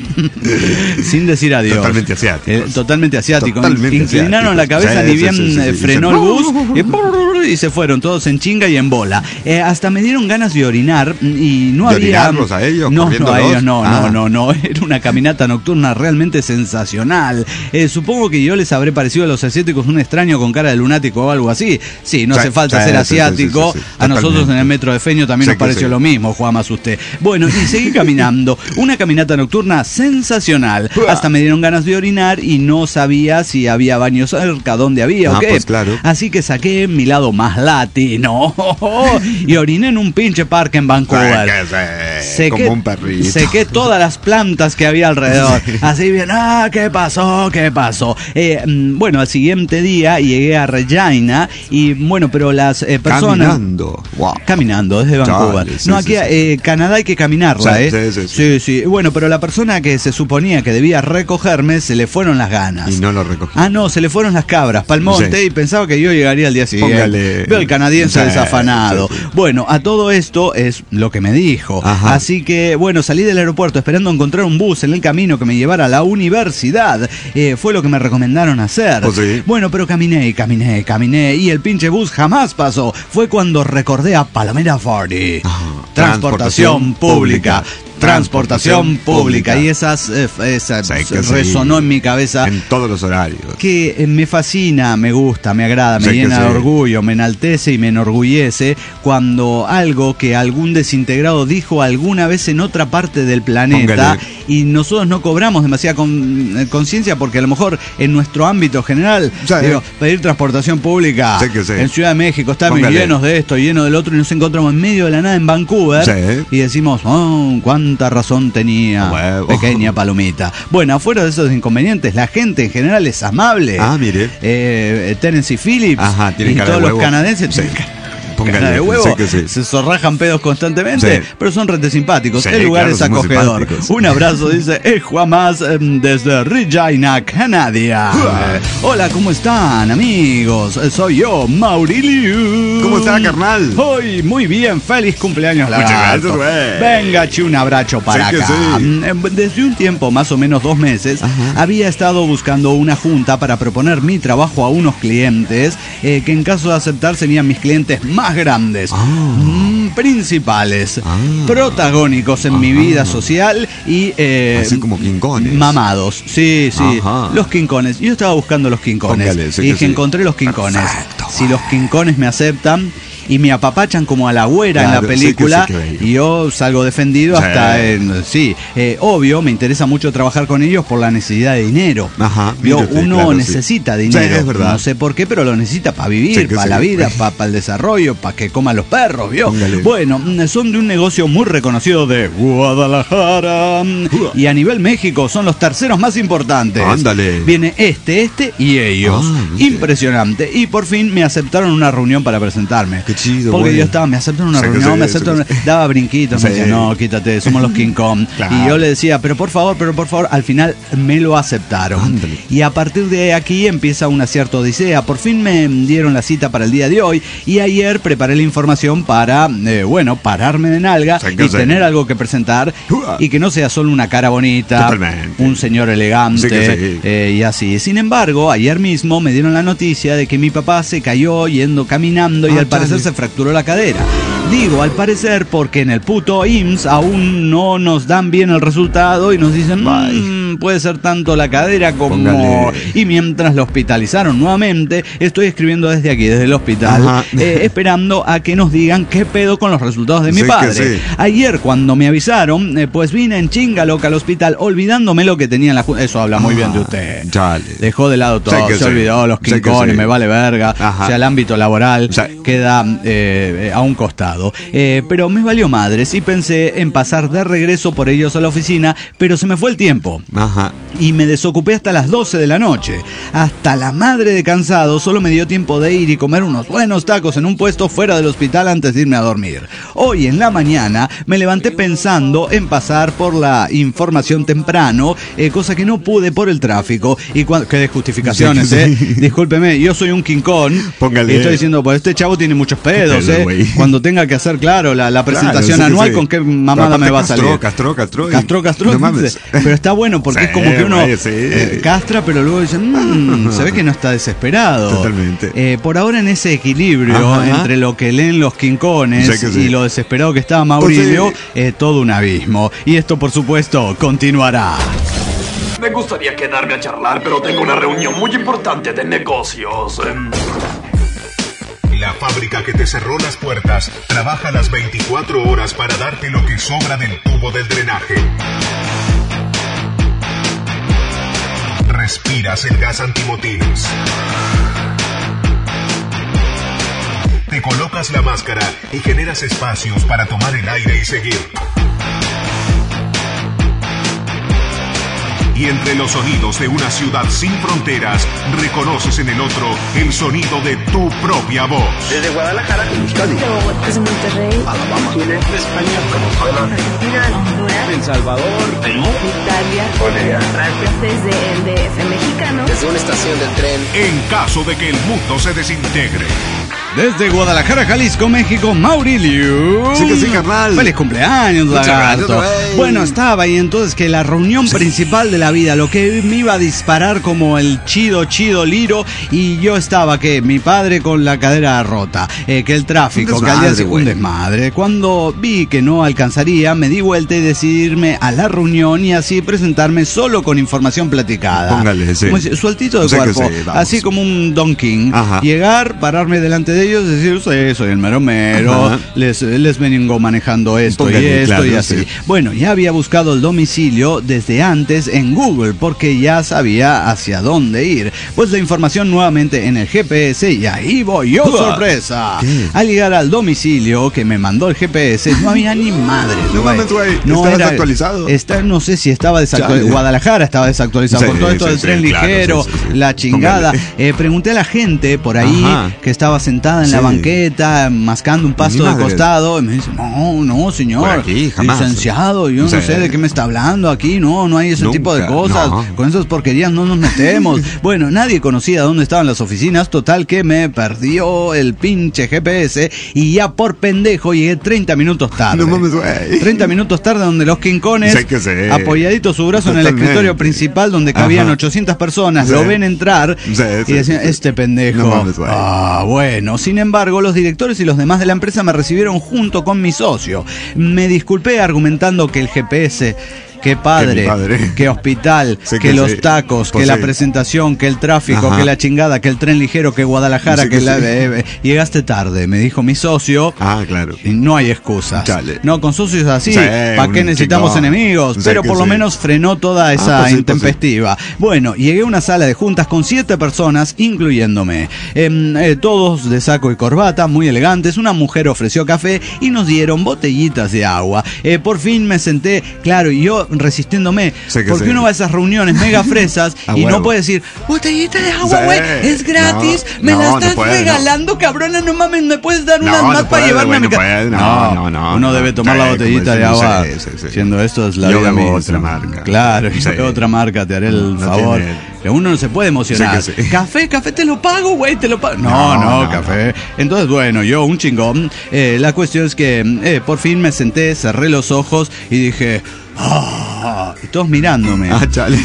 [SPEAKER 3] Sin decir adiós.
[SPEAKER 8] Totalmente asiáticos.
[SPEAKER 3] Eh, totalmente asiático.
[SPEAKER 8] Totalmente
[SPEAKER 3] Inclinaron
[SPEAKER 8] asiáticos.
[SPEAKER 3] la cabeza,
[SPEAKER 8] Sí,
[SPEAKER 3] ni
[SPEAKER 8] sí,
[SPEAKER 3] bien
[SPEAKER 8] sí, sí,
[SPEAKER 3] eh,
[SPEAKER 8] sí,
[SPEAKER 3] frenó
[SPEAKER 8] sí.
[SPEAKER 3] el bus. Y y se fueron todos en chinga y en bola. Eh, hasta me dieron ganas de orinar y no
[SPEAKER 8] ¿De
[SPEAKER 3] había...
[SPEAKER 8] orinarlos a ellos?
[SPEAKER 3] No, no, a ellos no,
[SPEAKER 8] ah.
[SPEAKER 3] no, no, no. Era una caminata nocturna realmente sensacional. Eh, supongo que yo les habré parecido a los asiáticos un extraño con cara de lunático o algo así. Sí, no
[SPEAKER 8] sí,
[SPEAKER 3] hace falta
[SPEAKER 8] sí,
[SPEAKER 3] ser
[SPEAKER 8] sí,
[SPEAKER 3] asiático.
[SPEAKER 8] sí, sí, sí,
[SPEAKER 3] a nosotros
[SPEAKER 8] totalmente.
[SPEAKER 3] en el metro de Feño también
[SPEAKER 8] Sí,
[SPEAKER 3] nos
[SPEAKER 8] que
[SPEAKER 3] pareció
[SPEAKER 8] sí.
[SPEAKER 3] lo mismo, Juan más usted. Bueno, y seguí caminando. Una caminata nocturna sensacional. Hasta me dieron ganas de orinar y no sabía si había baño cerca, dónde había
[SPEAKER 8] Ah,
[SPEAKER 3] o qué.
[SPEAKER 8] pues claro.
[SPEAKER 3] Así que saqué mi lado más latino y oriné en un pinche parque en Vancouver.
[SPEAKER 8] Séquese, como un perrito.
[SPEAKER 3] Sequé todas las plantas que había alrededor. Así bien, ah, ¿qué pasó? ¿Qué pasó? Eh, mm, bueno, al siguiente día llegué a Regina y bueno, pero las eh, personas...
[SPEAKER 8] Caminando. Wow.
[SPEAKER 3] Caminando desde Vancouver.
[SPEAKER 8] Chale, sí,
[SPEAKER 3] no,
[SPEAKER 8] sí,
[SPEAKER 3] aquí
[SPEAKER 8] sí.
[SPEAKER 3] eh, Canadá hay que caminarla,
[SPEAKER 8] Sí,
[SPEAKER 3] ¿eh?
[SPEAKER 8] sí, sí, sí.
[SPEAKER 3] sí, sí. Bueno, pero la persona que se suponía que debía recogerme se le fueron las ganas.
[SPEAKER 8] Y no lo recogí.
[SPEAKER 3] Ah, no, se le fueron las cabras pa'l monte
[SPEAKER 8] Sí.
[SPEAKER 3] y pensaba que yo llegaría al día siguiente.
[SPEAKER 8] Póngale.
[SPEAKER 3] Veo el canadiense
[SPEAKER 8] Sí,
[SPEAKER 3] desafanado.
[SPEAKER 8] sí, sí.
[SPEAKER 3] Bueno, a todo esto es lo que me dijo.
[SPEAKER 8] Ajá.
[SPEAKER 3] Así que, bueno, salí del aeropuerto esperando encontrar un bus en el camino que me llevara a la universidad. Eh, fue lo que me recomendaron hacer.
[SPEAKER 8] ¿Oh, sí?
[SPEAKER 3] Bueno, pero caminé y caminé y caminé y el pinche bus jamás pasó. Fue cuando recordé a Palomera Fardy.
[SPEAKER 8] Ajá.
[SPEAKER 3] Transportación pública. Transportación pública. Y esas, eh, esas
[SPEAKER 8] Sí, que sí.
[SPEAKER 3] resonó en mi cabeza.
[SPEAKER 8] En todos los horarios.
[SPEAKER 3] Que eh, me fascina, me gusta, me agrada, me
[SPEAKER 8] Sí, que
[SPEAKER 3] llena
[SPEAKER 8] sí.
[SPEAKER 3] de orgullo, me enaltece y me enorgullece cuando algo que algún desintegrado dijo alguna vez en otra parte del planeta
[SPEAKER 8] Póngale.
[SPEAKER 3] y nosotros no cobramos demasiada con- eh, conciencia porque a lo mejor en nuestro ámbito general,
[SPEAKER 8] Sí.
[SPEAKER 3] digo, pedir transportación pública
[SPEAKER 8] Sí, que sí.
[SPEAKER 3] en Ciudad de México estamos
[SPEAKER 8] Póngale.
[SPEAKER 3] llenos de esto, llenos del otro y nos encontramos en medio de la nada en Vancouver
[SPEAKER 8] Sí.
[SPEAKER 3] y decimos, oh, cuánta razón tenía
[SPEAKER 8] Huevo.
[SPEAKER 3] pequeña palomita. Bueno, afuera de esos inconvenientes, la gente en general es amable.
[SPEAKER 8] Ah, mire.
[SPEAKER 3] Eh, Tennessee Phillips
[SPEAKER 8] Ajá, tienen
[SPEAKER 3] y
[SPEAKER 8] cara
[SPEAKER 3] todos
[SPEAKER 8] de
[SPEAKER 3] los
[SPEAKER 8] huevo.
[SPEAKER 3] canadienses
[SPEAKER 8] Sí.
[SPEAKER 3] tienen cara-
[SPEAKER 8] Póngale,
[SPEAKER 3] cara de huevo,
[SPEAKER 8] sí que sí.
[SPEAKER 3] se zorrajan pedos constantemente,
[SPEAKER 8] Sí.
[SPEAKER 3] pero son rete simpáticos.
[SPEAKER 8] Sí,
[SPEAKER 3] El lugar
[SPEAKER 8] claro,
[SPEAKER 3] es
[SPEAKER 8] son muy
[SPEAKER 3] acogedor.
[SPEAKER 8] simpáticos.
[SPEAKER 3] Un abrazo, dice el Juan más em, desde Regina, Canadá. Eh, Hola, ¿cómo están, amigos? Eh, Soy yo, Mauriliu.
[SPEAKER 8] ¿Cómo está, carnal?
[SPEAKER 3] Hoy, muy bien, feliz cumpleaños,
[SPEAKER 8] Muchas
[SPEAKER 3] lagarto.
[SPEAKER 8] gracias, güey.
[SPEAKER 3] Venga, chi, un abrazo para
[SPEAKER 8] Sí que
[SPEAKER 3] acá.
[SPEAKER 8] sí.
[SPEAKER 3] Mm, Desde un tiempo, más o menos dos meses, había estado buscando una junta para proponer mi trabajo a unos clientes eh, que en caso de aceptar serían mis clientes más grandes, mm, principales,
[SPEAKER 8] Ah.
[SPEAKER 3] protagónicos en mi vida social y eh,
[SPEAKER 8] Así como quincones.
[SPEAKER 3] mamados. Sí, sí,
[SPEAKER 8] Ajá.
[SPEAKER 3] los quincones. Yo estaba buscando los quincones
[SPEAKER 8] Póngale, sí
[SPEAKER 3] y
[SPEAKER 8] que
[SPEAKER 3] dije,
[SPEAKER 8] sí.
[SPEAKER 3] encontré los quincones.
[SPEAKER 8] Perfecto.
[SPEAKER 3] Si los quincones me aceptan y me apapachan como a la güera en la
[SPEAKER 8] Claro, sí que
[SPEAKER 3] película,
[SPEAKER 8] sí que bello.
[SPEAKER 3] y yo salgo defendido
[SPEAKER 8] Sí.
[SPEAKER 3] hasta en... Sí, eh, obvio, me interesa mucho trabajar con ellos por la necesidad de dinero.
[SPEAKER 8] Ajá,
[SPEAKER 3] Yo,
[SPEAKER 8] mire usted,
[SPEAKER 3] uno
[SPEAKER 8] claro, sí.
[SPEAKER 3] necesita dinero.
[SPEAKER 8] Sí, es verdad.
[SPEAKER 3] No sé por qué, pero lo necesita para vivir,
[SPEAKER 8] Sí que
[SPEAKER 3] para
[SPEAKER 8] sí.
[SPEAKER 3] la vida, para el desarrollo, para que coman los perros, ¿vio?
[SPEAKER 8] Póngale.
[SPEAKER 3] Bueno, mm, son de un negocio muy reconocido de Guadalajara. Y a nivel México son los terceros más importantes.
[SPEAKER 8] Ándale.
[SPEAKER 3] Viene este, este y ellos.
[SPEAKER 8] Ah, mire.
[SPEAKER 3] Impresionante. Y por fin me aceptaron una reunión para presentarme.
[SPEAKER 8] Qué chido,
[SPEAKER 3] Porque
[SPEAKER 8] güey.
[SPEAKER 3] yo estaba, me aceptaron una
[SPEAKER 8] Sí que
[SPEAKER 3] reunión,
[SPEAKER 8] sí,
[SPEAKER 3] me
[SPEAKER 8] sí
[SPEAKER 3] aceptaron,
[SPEAKER 8] que sí.
[SPEAKER 3] daba brinquitos, me
[SPEAKER 8] Sí.
[SPEAKER 3] decía, no, quítate, somos los King Kong.
[SPEAKER 8] Claro.
[SPEAKER 3] Y yo le decía, pero por favor, pero por favor, al final me lo aceptaron.
[SPEAKER 8] Ándale.
[SPEAKER 3] Y a partir de aquí empieza una cierta odisea. Por fin me dieron la cita para el día de hoy y ayer preparé la información para, eh, bueno, pararme de nalga
[SPEAKER 8] Sí que
[SPEAKER 3] y
[SPEAKER 8] sí.
[SPEAKER 3] tener algo que presentar
[SPEAKER 8] Ua.
[SPEAKER 3] y que no sea solo una cara bonita,
[SPEAKER 8] Totalmente.
[SPEAKER 3] un señor elegante
[SPEAKER 8] Sí que sí.
[SPEAKER 3] eh, y así. Sin embargo, ayer mismo me dieron la noticia de que mi papá se cayó yendo caminando y
[SPEAKER 8] Ah,
[SPEAKER 3] al parecer
[SPEAKER 8] chale.
[SPEAKER 3] se fracturó la cadera. Digo al parecer porque en el puto I M S S aún no nos dan bien el resultado y nos dicen, "Mm, puede ser tanto la cadera como...
[SPEAKER 8] Póngale.
[SPEAKER 3] Y mientras lo hospitalizaron nuevamente, estoy escribiendo desde aquí, desde el hospital,
[SPEAKER 8] Ajá.
[SPEAKER 3] eh, esperando a que nos digan qué pedo con los resultados de mi
[SPEAKER 8] Sí que
[SPEAKER 3] padre.
[SPEAKER 8] sí.
[SPEAKER 3] Ayer cuando me avisaron, eh, pues vine en chinga loca al hospital, olvidándome lo que tenía en la junta. Eso habla muy bien de usted.
[SPEAKER 8] Chale.
[SPEAKER 3] Dejó de lado todo,
[SPEAKER 8] Sí que
[SPEAKER 3] se
[SPEAKER 8] sí.
[SPEAKER 3] olvidó los
[SPEAKER 8] Sí que
[SPEAKER 3] quincones,
[SPEAKER 8] sí.
[SPEAKER 3] me vale verga.
[SPEAKER 8] Ajá.
[SPEAKER 3] O sea, el ámbito laboral
[SPEAKER 8] Sí.
[SPEAKER 3] queda eh, a un costado. Eh, pero me valió madres y pensé en pasar de regreso por ellos a la oficina, pero se me fue el tiempo.
[SPEAKER 8] Ajá.
[SPEAKER 3] Y me desocupé hasta las doce de la noche. Hasta la madre de cansado, solo me dio tiempo de ir y comer unos buenos tacos en un puesto fuera del hospital antes de irme a dormir. Hoy en la mañana me levanté pensando en pasar por la información temprano, eh, cosa que no pude por el tráfico. Y cuando... Que de justificaciones,
[SPEAKER 8] Sí,
[SPEAKER 3] ¿eh?
[SPEAKER 8] sí.
[SPEAKER 3] Discúlpeme, yo soy un quincón.
[SPEAKER 8] Póngale.
[SPEAKER 3] Y estoy diciendo, pues este chavo tiene muchos pedos,
[SPEAKER 8] Pero,
[SPEAKER 3] ¿eh?
[SPEAKER 8] güey.
[SPEAKER 3] Cuando tenga que hacer, claro, la, la presentación
[SPEAKER 8] Claro, sí,
[SPEAKER 3] anual,
[SPEAKER 8] sí.
[SPEAKER 3] con qué mamada
[SPEAKER 8] Aparte
[SPEAKER 3] me va a
[SPEAKER 8] castró,
[SPEAKER 3] salir.
[SPEAKER 8] Castró, castró,
[SPEAKER 3] Castró, castró.
[SPEAKER 8] No mames.
[SPEAKER 3] Pero está bueno porque
[SPEAKER 8] Sí,
[SPEAKER 3] es como que uno
[SPEAKER 8] güey, sí.
[SPEAKER 3] eh, castra, pero luego dice, mmm, se ve que no está desesperado.
[SPEAKER 8] Totalmente.
[SPEAKER 3] Eh, por ahora en ese equilibrio
[SPEAKER 8] Ajá.
[SPEAKER 3] entre lo que leen los quincones
[SPEAKER 8] Sí que sí.
[SPEAKER 3] y lo desesperado que estaba Maurilio,
[SPEAKER 8] Pues sí.
[SPEAKER 3] eh, todo un abismo. Y esto, por supuesto, continuará.
[SPEAKER 9] Me gustaría quedarme a charlar, pero tengo una reunión muy importante de negocios. Em,
[SPEAKER 2] La fábrica que te cerró las puertas trabaja las veinticuatro horas para darte lo que sobra del tubo del drenaje. Respiras el gas antimotines. Te colocas la máscara y generas espacios para tomar el aire y seguir. Y entre los sonidos de una ciudad sin fronteras, reconoces en el otro el sonido de tu propia voz.
[SPEAKER 5] Desde Guadalajara, Euskadi,
[SPEAKER 10] Desde Monterrey,
[SPEAKER 5] Alabama, Chile, España, Venezuela,
[SPEAKER 10] Argentina, Honduras,
[SPEAKER 5] El Salvador, Perú,
[SPEAKER 10] Italia,
[SPEAKER 5] Corea,
[SPEAKER 10] Francia, desde el D F mexicano,
[SPEAKER 5] desde una estación del tren.
[SPEAKER 2] En caso de que el mundo se desintegre.
[SPEAKER 3] Desde Guadalajara, Jalisco, México, Maurilio.
[SPEAKER 8] Sí que sí, carnal.
[SPEAKER 3] Feliz cumpleaños,
[SPEAKER 8] Muchas
[SPEAKER 3] lagarto.
[SPEAKER 8] gracias, güey.
[SPEAKER 3] Bueno, estaba ahí entonces que la reunión principal de la vida, lo que me iba a disparar como el chido, chido liro, y yo estaba que mi padre con la cadera rota, eh, que el tráfico,
[SPEAKER 8] Un
[SPEAKER 3] que al día
[SPEAKER 8] desmadre,
[SPEAKER 3] siguiente- un
[SPEAKER 8] güey.
[SPEAKER 3] desmadre. Cuando vi que no alcanzaría, me di vuelta y decidí irme a la reunión y así presentarme solo con información platicada.
[SPEAKER 8] Póngale, sí.
[SPEAKER 3] Como si- sueltito de
[SPEAKER 8] Sí que
[SPEAKER 3] cuerpo,
[SPEAKER 8] sí, vamos.
[SPEAKER 3] así como un Don King.
[SPEAKER 8] Ajá.
[SPEAKER 3] Llegar, pararme delante de ellos, decir, sí, soy el mero mero,
[SPEAKER 8] Ajá.
[SPEAKER 3] les, les vengo manejando esto
[SPEAKER 8] Póngale,
[SPEAKER 3] y esto
[SPEAKER 8] claro,
[SPEAKER 3] y así.
[SPEAKER 8] sí.
[SPEAKER 3] Bueno, ya había buscado el domicilio desde antes en Google porque ya sabía hacia dónde ir. Pues la información nuevamente en el G P S y ahí voy yo,
[SPEAKER 8] Uah.
[SPEAKER 3] sorpresa.
[SPEAKER 8] ¿Qué?
[SPEAKER 3] Al llegar al domicilio que me mandó el G P S, no había ni madre.
[SPEAKER 8] No mames, güey, estaba desactualizado.
[SPEAKER 3] Está, no sé si estaba desactualizado.
[SPEAKER 8] Chale.
[SPEAKER 3] Guadalajara estaba desactualizado
[SPEAKER 8] Sí,
[SPEAKER 3] por todo esto
[SPEAKER 8] sí,
[SPEAKER 3] del
[SPEAKER 8] sí,
[SPEAKER 3] tren
[SPEAKER 8] claro,
[SPEAKER 3] ligero,
[SPEAKER 8] sí, sí, sí.
[SPEAKER 3] la chingada.
[SPEAKER 8] Póngale.
[SPEAKER 3] Eh, pregunté a la gente por ahí
[SPEAKER 8] Ajá.
[SPEAKER 3] que estaba sentada en la
[SPEAKER 8] Sí.
[SPEAKER 3] banqueta, mascando un pasto
[SPEAKER 8] Ni
[SPEAKER 3] de
[SPEAKER 8] madre.
[SPEAKER 3] costado, y me dice, no, no, señor,
[SPEAKER 8] Por aquí, jamás.
[SPEAKER 3] licenciado, yo no
[SPEAKER 8] Sí.
[SPEAKER 3] sé de qué me está hablando aquí, no, no hay ese
[SPEAKER 8] Nunca,
[SPEAKER 3] tipo de cosas,
[SPEAKER 8] no.
[SPEAKER 3] con esas porquerías no nos metemos. Bueno, nadie conocía dónde estaban las oficinas, total que me perdió el pinche G P S y ya por pendejo llegué treinta minutos tarde.
[SPEAKER 8] No mames, güey.
[SPEAKER 3] treinta minutos tarde donde los quincones,
[SPEAKER 8] Sí que sí.
[SPEAKER 3] apoyaditos su brazo en el
[SPEAKER 8] Totalmente.
[SPEAKER 3] escritorio principal donde cabían
[SPEAKER 8] Ajá.
[SPEAKER 3] ochocientas personas,
[SPEAKER 8] Sí.
[SPEAKER 3] lo ven entrar
[SPEAKER 8] Sí, sí,
[SPEAKER 3] y decían,
[SPEAKER 8] sí.
[SPEAKER 3] este pendejo.
[SPEAKER 8] No mames, güey.
[SPEAKER 3] Ah, bueno. Sin embargo, los directores y los demás de la empresa me recibieron junto con mi socio. Me disculpé argumentando que el G P S... Qué padre,
[SPEAKER 8] Que mi padre.
[SPEAKER 3] que hospital,
[SPEAKER 8] Sí
[SPEAKER 3] que,
[SPEAKER 8] que
[SPEAKER 3] los
[SPEAKER 8] sí.
[SPEAKER 3] tacos,
[SPEAKER 8] Pues
[SPEAKER 3] que la
[SPEAKER 8] sí.
[SPEAKER 3] presentación, que el tráfico,
[SPEAKER 8] Ajá.
[SPEAKER 3] que la chingada, que el tren ligero, que Guadalajara,
[SPEAKER 8] Sí
[SPEAKER 3] que,
[SPEAKER 8] que
[SPEAKER 3] la...
[SPEAKER 8] sí.
[SPEAKER 3] eh, eh, llegaste tarde, me dijo mi socio.
[SPEAKER 8] Ah, claro.
[SPEAKER 3] Y no hay excusas.
[SPEAKER 8] Chale.
[SPEAKER 3] No, con socios así,
[SPEAKER 8] Sí,
[SPEAKER 3] ¿para qué
[SPEAKER 8] un
[SPEAKER 3] necesitamos
[SPEAKER 8] chingón.
[SPEAKER 3] enemigos?
[SPEAKER 8] Sí
[SPEAKER 3] Pero
[SPEAKER 8] que
[SPEAKER 3] por lo
[SPEAKER 8] sí.
[SPEAKER 3] menos frenó toda esa
[SPEAKER 8] pues sí, pues sí.
[SPEAKER 3] intempestiva. Bueno, llegué a una sala de juntas con siete personas, incluyéndome. Em, eh, todos de saco y corbata, muy elegantes. Una mujer ofreció café y nos dieron botellitas de agua. Eh, por fin me senté, claro, y yo resistiéndome.
[SPEAKER 8] Sí que
[SPEAKER 3] Porque
[SPEAKER 8] sí.
[SPEAKER 3] uno va a esas reuniones mega fresas
[SPEAKER 8] A
[SPEAKER 3] y no
[SPEAKER 8] huevo.
[SPEAKER 3] puede decir, botellita de agua,
[SPEAKER 8] Sí.
[SPEAKER 3] güey, es gratis,
[SPEAKER 8] No,
[SPEAKER 3] me la
[SPEAKER 8] no, no
[SPEAKER 3] estás
[SPEAKER 8] puede, no.
[SPEAKER 3] regalando, cabrona, no mames, ¿me puedes dar
[SPEAKER 8] No,
[SPEAKER 3] unas
[SPEAKER 8] no
[SPEAKER 3] más para
[SPEAKER 8] puede,
[SPEAKER 3] llevarme a
[SPEAKER 8] güey,
[SPEAKER 3] mi
[SPEAKER 8] no
[SPEAKER 3] casa?
[SPEAKER 8] puede, no, no, no,
[SPEAKER 3] Uno
[SPEAKER 8] no.
[SPEAKER 3] debe tomar
[SPEAKER 8] Sí,
[SPEAKER 3] la
[SPEAKER 8] como
[SPEAKER 3] botellita de
[SPEAKER 8] decimos,
[SPEAKER 3] agua,
[SPEAKER 8] sí, sí, sí.
[SPEAKER 3] siendo esto es la
[SPEAKER 8] Yo
[SPEAKER 3] vida
[SPEAKER 8] amo
[SPEAKER 3] misma.
[SPEAKER 8] otra marca.
[SPEAKER 3] Claro,
[SPEAKER 8] Sí.
[SPEAKER 3] yo otra marca, te haré el
[SPEAKER 8] No
[SPEAKER 3] favor.
[SPEAKER 8] tiene-
[SPEAKER 3] Que uno no se puede emocionar.
[SPEAKER 8] Sí que sí.
[SPEAKER 3] Café, café, te lo pago, güey, te lo pago. No, no,
[SPEAKER 8] No, no,
[SPEAKER 3] café. Entonces, bueno, yo un chingón. Eh, la cuestión es que eh, por fin me senté, cerré los ojos y dije... "Ah", y todos mirándome.
[SPEAKER 8] Ah, chale.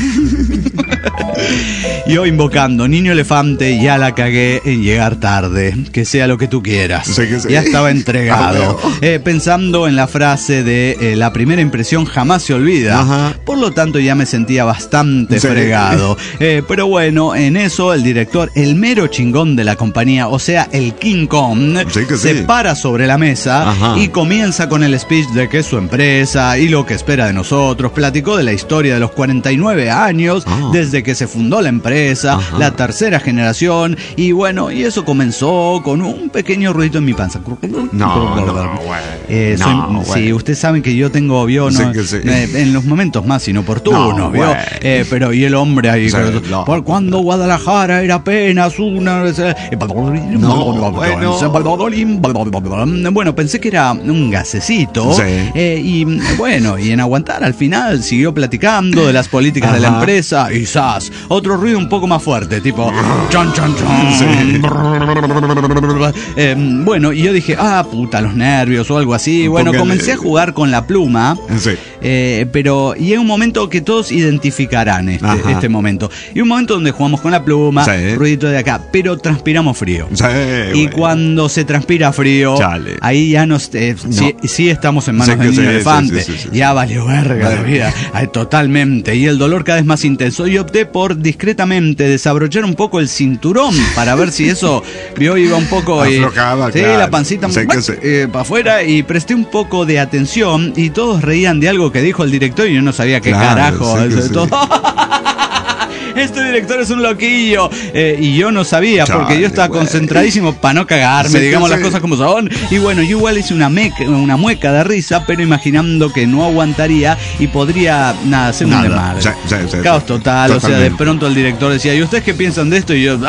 [SPEAKER 3] Yo invocando, niño elefante, ya la cagué en llegar tarde. Que sea lo que tú quieras.
[SPEAKER 8] Sí que sí.
[SPEAKER 3] Ya estaba entregado.
[SPEAKER 8] Ah,
[SPEAKER 3] Eh, pensando en la frase de eh, la primera impresión jamás se olvida.
[SPEAKER 8] Ajá.
[SPEAKER 3] Por lo tanto, ya me sentía bastante
[SPEAKER 8] Sí.
[SPEAKER 3] fregado. Eh, pero bueno, en eso el director, el mero chingón de la compañía, o sea, el King Kong,
[SPEAKER 8] Sí que
[SPEAKER 3] se
[SPEAKER 8] sí.
[SPEAKER 3] para sobre la mesa
[SPEAKER 8] Ajá.
[SPEAKER 3] y comienza con el speech de que es su empresa y lo que espera de nosotros. Platicó de la historia de los cuarenta y nueve años,
[SPEAKER 8] Ah.
[SPEAKER 3] desde que se fundó la empresa,
[SPEAKER 8] Ajá.
[SPEAKER 3] la tercera generación, y bueno, y eso comenzó con un pequeño ruido en mi panza.
[SPEAKER 8] No, no, güey.
[SPEAKER 3] Eh, soy-
[SPEAKER 8] No, güey.
[SPEAKER 3] sí, ustedes saben que yo tengo, vio,
[SPEAKER 8] Sí
[SPEAKER 3] no,
[SPEAKER 8] que sí.
[SPEAKER 3] eh, en los momentos más inoportunos,
[SPEAKER 8] No,
[SPEAKER 3] vio,
[SPEAKER 8] güey.
[SPEAKER 3] Eh, pero y el hombre ahí,
[SPEAKER 8] Sí,
[SPEAKER 3] que-
[SPEAKER 8] no.
[SPEAKER 3] por cuando Guadalajara era apenas una... eh,
[SPEAKER 8] bueno.
[SPEAKER 3] Bueno, pensé que era un gasecito,
[SPEAKER 8] Sí.
[SPEAKER 3] eh, y bueno, y en aguantar al final siguió platicando de las políticas de la
[SPEAKER 8] Ajá.
[SPEAKER 3] empresa y estás? Otro ruido un poco más fuerte, tipo chon chon chon. Sí. Eh, bueno, y yo dije, ah, puta, los nervios o algo así. Bueno, Póngale. comencé a jugar con la pluma. Sí. Eh, pero y hay un momento que todos identificarán este, este momento. Y un momento donde jugamos con la pluma, sí. ruidito de acá, pero transpiramos frío. Sí, y bueno. cuando se transpira frío, Chale. ahí ya nos eh, no. sí, sí estamos en manos sí, del niño sí, elefante. Sí, sí, sí, sí, ya sí. valió verga la vida. Ay, totalmente. Y el dolor cada vez más intenso. Y opté por discretamente desabrochar un poco el cinturón para ver si eso vio iba un poco
[SPEAKER 8] aflojaba,
[SPEAKER 3] y,
[SPEAKER 8] claro.
[SPEAKER 3] sí, la pancita sí, eh, para afuera, y presté un poco de atención y todos reían de algo que dijo el director y yo no sabía qué claro, carajo. Sí, sí. Todo. Este director es un loquillo. Eh, y yo no sabía, Chale, porque yo estaba güey. concentradísimo para no cagarme, sí, digamos sí. las cosas como son. Y bueno, yo igual hice una, meca, una mueca de risa, pero imaginando que no aguantaría y podría, nada, hacer un desmadre. Sí, sí, sí, Caos total, totalmente. O sea, de pronto el director decía, ¿y ustedes qué piensan de esto? Y yo,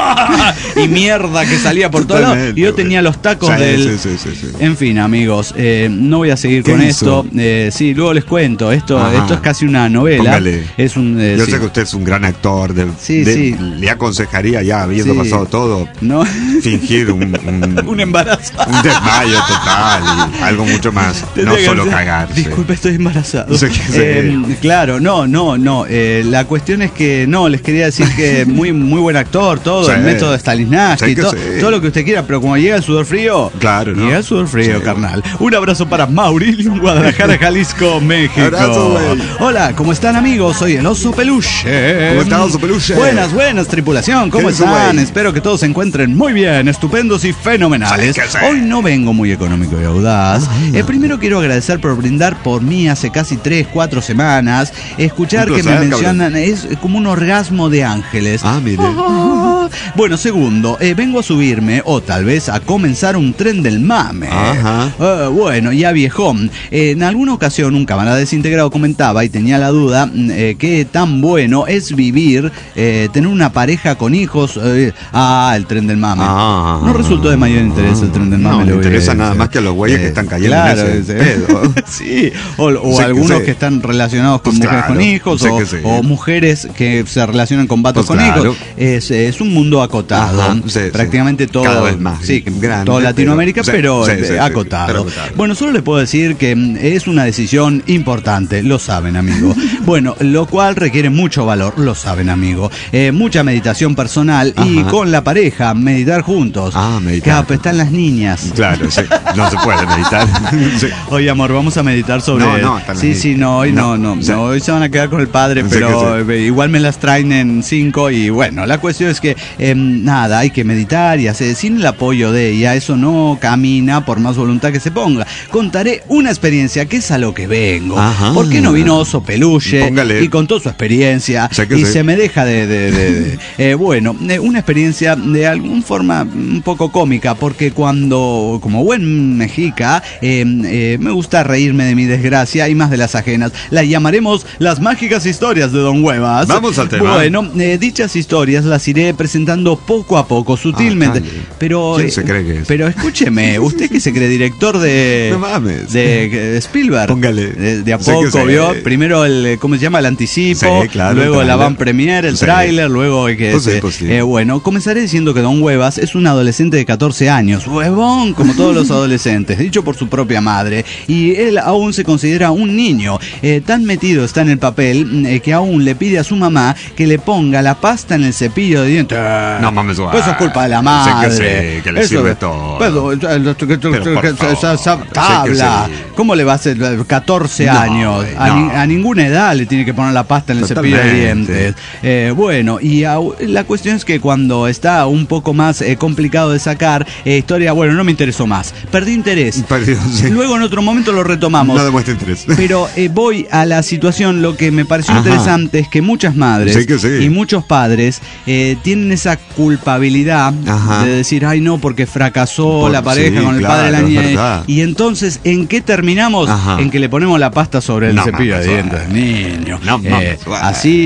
[SPEAKER 3] y mierda que salía por todos lados. Y yo tenía los tacos sí, del... Sí, sí, sí, sí. En fin, amigos, eh, no voy a seguir con esto. Eh, sí, luego les cuento. Esto, esto es casi una novela. Es un, eh,
[SPEAKER 8] yo
[SPEAKER 3] sí.
[SPEAKER 8] sé que usted es un gran actor, de, sí, de, sí. le aconsejaría ya, habiendo sí. pasado todo, no. fingir un, un,
[SPEAKER 3] un embarazo,
[SPEAKER 8] un desmayo total y algo mucho más, Tendría no solo cagarse.
[SPEAKER 3] Disculpe, estoy embarazado.
[SPEAKER 8] Sí, sí.
[SPEAKER 3] Eh, claro, no, no, no. Eh, la cuestión es que no, les quería decir que muy, muy buen actor, todo, sí. el método de Stanislavski, sí todo, sí. todo lo que usted quiera, pero como llega el sudor frío,
[SPEAKER 8] claro, ¿no?
[SPEAKER 3] llega el sudor frío, sí. carnal. Un abrazo para Mauricio, Guadalajara, Jalisco, México.
[SPEAKER 8] Abrazo,
[SPEAKER 3] hola, ¿cómo están, amigos? Soy el Oso Peluche.
[SPEAKER 8] ¿Cómo están, Oso Peluche?
[SPEAKER 3] Buenas, buenas, tripulación, ¿cómo están? Wey? Espero que todos se encuentren muy bien, estupendos y fenomenales. Sí, sí. Hoy no vengo muy económico y audaz. Ah, eh, primero quiero agradecer por brindar por mí hace casi tres, cuatro semanas. Escuchar placer, que me mencionan cabrón. Es como un orgasmo de ángeles.
[SPEAKER 8] Ah, mire.
[SPEAKER 3] Ah, bueno, segundo, eh, vengo a subirme o tal vez a comenzar un tren del mame.
[SPEAKER 8] Ajá.
[SPEAKER 3] Uh, bueno, ya viejón. Eh, en alguna ocasión un camarada desintegrado comentaba y tenía la duda eh, que tan bueno es vivir, eh, tener una pareja con hijos. Eh, ah, el tren del mame. Ah, no resultó de mayor interés el tren del mame.
[SPEAKER 8] No le interesa nada más que a los güeyes eh, que están cayendo
[SPEAKER 3] claro,
[SPEAKER 8] en ese pedo.
[SPEAKER 3] Sí, o, o sí, algunos que, que están relacionados con pues mujeres claro, con hijos, o, sí. o mujeres que se relacionan con vatos pues con claro. hijos. Es, es un mundo acotado. Ajá, sí,
[SPEAKER 8] sí.
[SPEAKER 3] prácticamente todo.
[SPEAKER 8] Cada vez más
[SPEAKER 3] sí,
[SPEAKER 8] grande,
[SPEAKER 3] toda Latinoamérica, pero,
[SPEAKER 8] pero
[SPEAKER 3] sí, sí, acotado. Sí, sí, bueno, solo le puedo decir que es una decisión importante, lo saben, amigo. Bueno, lo cual requiere mucho valor, lo saben, amigo. Eh, mucha meditación personal. Ajá. Y con la pareja, meditar juntos.
[SPEAKER 8] Ah, meditar.
[SPEAKER 3] Claro, están las niñas.
[SPEAKER 8] Claro, sí. No se puede meditar. Sí.
[SPEAKER 3] Oye, amor, vamos a meditar sobre...
[SPEAKER 8] No, no,
[SPEAKER 3] sí, sí, no, hoy no, no. no, sí. no hoy se van a quedar con el padre, pero sí, sí. igual me las traen en cinco. Y bueno, la cuestión es que, eh, nada, hay que meditar y hacer, sin el apoyo de ella, eso no camina por más voluntad que se ponga. Contaré una experiencia que es a lo que vengo. Ajá. ¿Por qué no vino Oso Peluche? Póngale. Y contó su experiencia y sí. se me deja de... de, de, de eh, bueno, una experiencia de alguna forma un poco cómica, porque cuando, como buen mexica, eh, eh, me gusta reírme de mi desgracia y más de las ajenas. Las llamaremos las mágicas historias de Don Huevas.
[SPEAKER 8] Vamos al tema.
[SPEAKER 3] Bueno, eh, dichas historias las iré presentando poco a poco, sutilmente. Ah, pero,
[SPEAKER 8] ¿quién se cree que es?
[SPEAKER 3] Pero escúcheme, usted que se cree director de,
[SPEAKER 8] no mames.
[SPEAKER 3] de, de Spielberg.
[SPEAKER 8] Póngale.
[SPEAKER 3] De, de a sé poco, ¿vio? Primero el, ¿cómo se llama? El anticipo, sí, claro, luego la van premier, el sí. tráiler, luego que
[SPEAKER 8] pues sí, pues sí.
[SPEAKER 3] Eh, bueno, comenzaré diciendo que Don Huevas es un adolescente de catorce años, huevón, como todos los adolescentes, dicho por su propia madre, y él aún se considera un niño. Eh, tan metido está en el papel eh, que aún le pide a su mamá que le ponga la pasta en el cepillo de dientes.
[SPEAKER 8] No mames,
[SPEAKER 3] pues eso es culpa de la madre.
[SPEAKER 8] Sí, que, sí, que le eso, sirve todo.
[SPEAKER 3] Esa tabla, sí, sí. ¿Cómo le va a hacer catorce no, años? No. A, ni, a ninguna edad le tiene que poner la pasta en el Totalmente. cepillo de dientes. Eh, bueno, y a, la cuestión es que cuando está un poco más eh, complicado de sacar, eh, historia, bueno, no me interesó más. Perdí interés.
[SPEAKER 8] Perdido, sí.
[SPEAKER 3] Luego en otro momento lo retomamos.
[SPEAKER 8] No demuestra interés.
[SPEAKER 3] Pero eh, voy a la situación, lo que me pareció Ajá. interesante es que muchas madres
[SPEAKER 8] sí que sí.
[SPEAKER 3] y muchos padres eh, tienen esa culpabilidad Ajá. de decir, ay no, porque fracasó Por, la pareja sí, con el claro, padre de la niña. Y entonces, ¿en qué terminamos? Ajá. En que le ponemos la pasta sobre el no, cepillo de dientes, niño. No, eh, no, así, así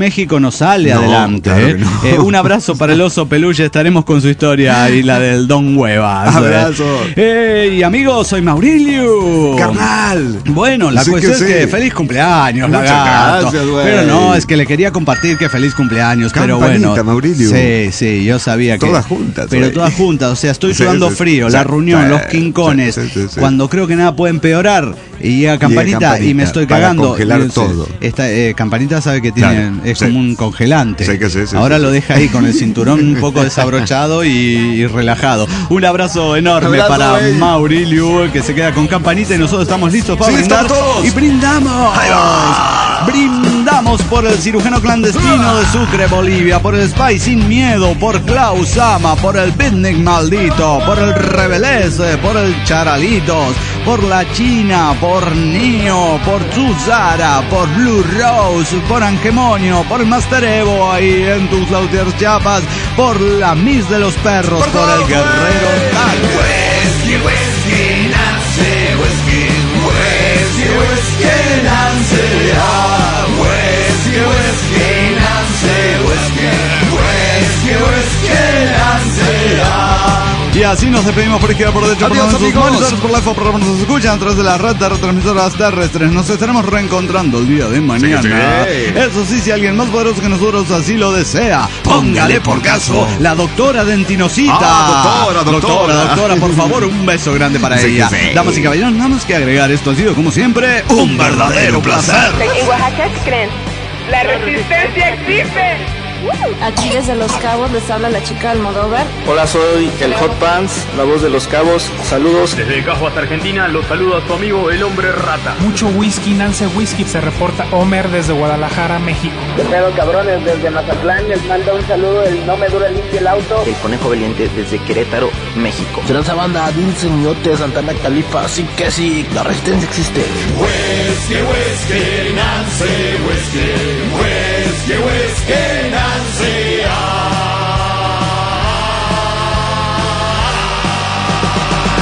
[SPEAKER 3] México no sale
[SPEAKER 8] No,
[SPEAKER 3] adelante.
[SPEAKER 8] claro
[SPEAKER 3] ¿eh?
[SPEAKER 8] que no.
[SPEAKER 3] Eh, un abrazo para el oso peluche, estaremos con su historia y la del Don Huevas.
[SPEAKER 8] Abrazo.
[SPEAKER 3] Eh, y amigos, soy Maurilio.
[SPEAKER 8] Carnal.
[SPEAKER 3] Bueno, la
[SPEAKER 8] Sí
[SPEAKER 3] cuestión
[SPEAKER 8] que
[SPEAKER 3] es que
[SPEAKER 8] sí.
[SPEAKER 3] feliz cumpleaños,
[SPEAKER 8] Muchas
[SPEAKER 3] lagarto.
[SPEAKER 8] gracias, güey.
[SPEAKER 3] Pero no, es que le quería compartir que feliz cumpleaños, pero
[SPEAKER 8] Campanita,
[SPEAKER 3] bueno.
[SPEAKER 8] Maurilio.
[SPEAKER 3] Sí, sí, yo sabía que.
[SPEAKER 8] Todas juntas,
[SPEAKER 3] Pero
[SPEAKER 8] güey.
[SPEAKER 3] todas juntas, o sea, estoy
[SPEAKER 8] Sí,
[SPEAKER 3] sudando
[SPEAKER 8] sí,
[SPEAKER 3] frío,
[SPEAKER 8] sí,
[SPEAKER 3] la
[SPEAKER 8] sí,
[SPEAKER 3] reunión,
[SPEAKER 8] sí,
[SPEAKER 3] los quincones,
[SPEAKER 8] sí, sí, sí.
[SPEAKER 3] cuando creo que nada puede empeorar. Y llega Campanita,
[SPEAKER 8] Campanita,
[SPEAKER 3] y me estoy
[SPEAKER 8] para
[SPEAKER 3] cagando.
[SPEAKER 8] congelar
[SPEAKER 3] Y,
[SPEAKER 8] todo.
[SPEAKER 3] Esta, eh, Campanita sabe que tiene,
[SPEAKER 8] Claro,
[SPEAKER 3] es
[SPEAKER 8] sí.
[SPEAKER 3] como un congelante.
[SPEAKER 8] Sí, que sí, sí,
[SPEAKER 3] Ahora
[SPEAKER 8] sí,
[SPEAKER 3] lo
[SPEAKER 8] sí.
[SPEAKER 3] deja ahí con el cinturón un poco desabrochado y, y relajado. Un abrazo enorme
[SPEAKER 8] Abrazo,
[SPEAKER 3] para
[SPEAKER 8] güey.
[SPEAKER 3] Maurilio, que se queda con Campanita y nosotros estamos listos para
[SPEAKER 8] Sí,
[SPEAKER 3] brindar.
[SPEAKER 8] estamos todos.
[SPEAKER 3] Y brindamos.
[SPEAKER 8] Ahí va.
[SPEAKER 3] Brindamos por el cirujano clandestino de Sucre, Bolivia, por el Spy Sin Miedo, por Klaus Sama, por el Bitnik maldito, por el Rebelese, por el Charalitos, por la China, por Nio, por Tuzara, por Blue Rose, por Angemonio, por el Master Evo ahí en tus Lautiers Chiapas, por la Miss de los Perros, por, por el Guerrero Tal.
[SPEAKER 11] Whisky, whisky, Nancy, whisky, whisky, whisky, Nancy, ah, whisky, whisky, Nancy, whisky, whisky, whisky, Nancy, ah.
[SPEAKER 3] Y así nos despedimos por izquierda, por derecha,
[SPEAKER 8] Adiós,
[SPEAKER 3] por sus
[SPEAKER 8] amigos.
[SPEAKER 3] monitores, por la F O, por nos escuchan a través de las redes retransmisoras terrestres. Nos estaremos reencontrando el día de mañana.
[SPEAKER 8] Sí, sí.
[SPEAKER 3] Eso sí, si alguien más poderoso que nosotros así lo desea, póngale por caso la doctora Dentinosita.
[SPEAKER 8] Ah, doctora, doctora.
[SPEAKER 3] Doctora, doctora, por favor, un beso grande para
[SPEAKER 8] Sí,
[SPEAKER 3] ella.
[SPEAKER 8] sí.
[SPEAKER 3] Damas y caballeros, nada más que agregar. Esto ha sido, como siempre, un verdadero placer.
[SPEAKER 10] ¿En Oaxaca qué creen?
[SPEAKER 12] ¡La resistencia existe!
[SPEAKER 10] Aquí desde Los Cabos les habla la chica Almodóvar.
[SPEAKER 13] Hola, soy el Hot Pants, la voz de Los Cabos. Saludos.
[SPEAKER 14] Desde Cajo hasta Argentina, los saludo a tu amigo el Hombre Rata.
[SPEAKER 15] Mucho whisky, Nance Whisky. Se reporta Homer desde Guadalajara, México.
[SPEAKER 16] ¿Qué pedo, cabrones? Desde Mazatlán les manda un saludo el No Me Dura Limpio el Auto.
[SPEAKER 17] El Conejo Valiente desde Querétaro, México.
[SPEAKER 18] Tranza banda, Dulce Muñote, Santana Califa, sí que sí, la resistencia existe.
[SPEAKER 11] Whisky, whisky, Nancy, whisky, whisky, whisky, Nancy, ah.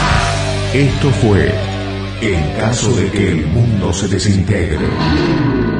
[SPEAKER 2] Esto fue En caso de que el mundo se desintegre.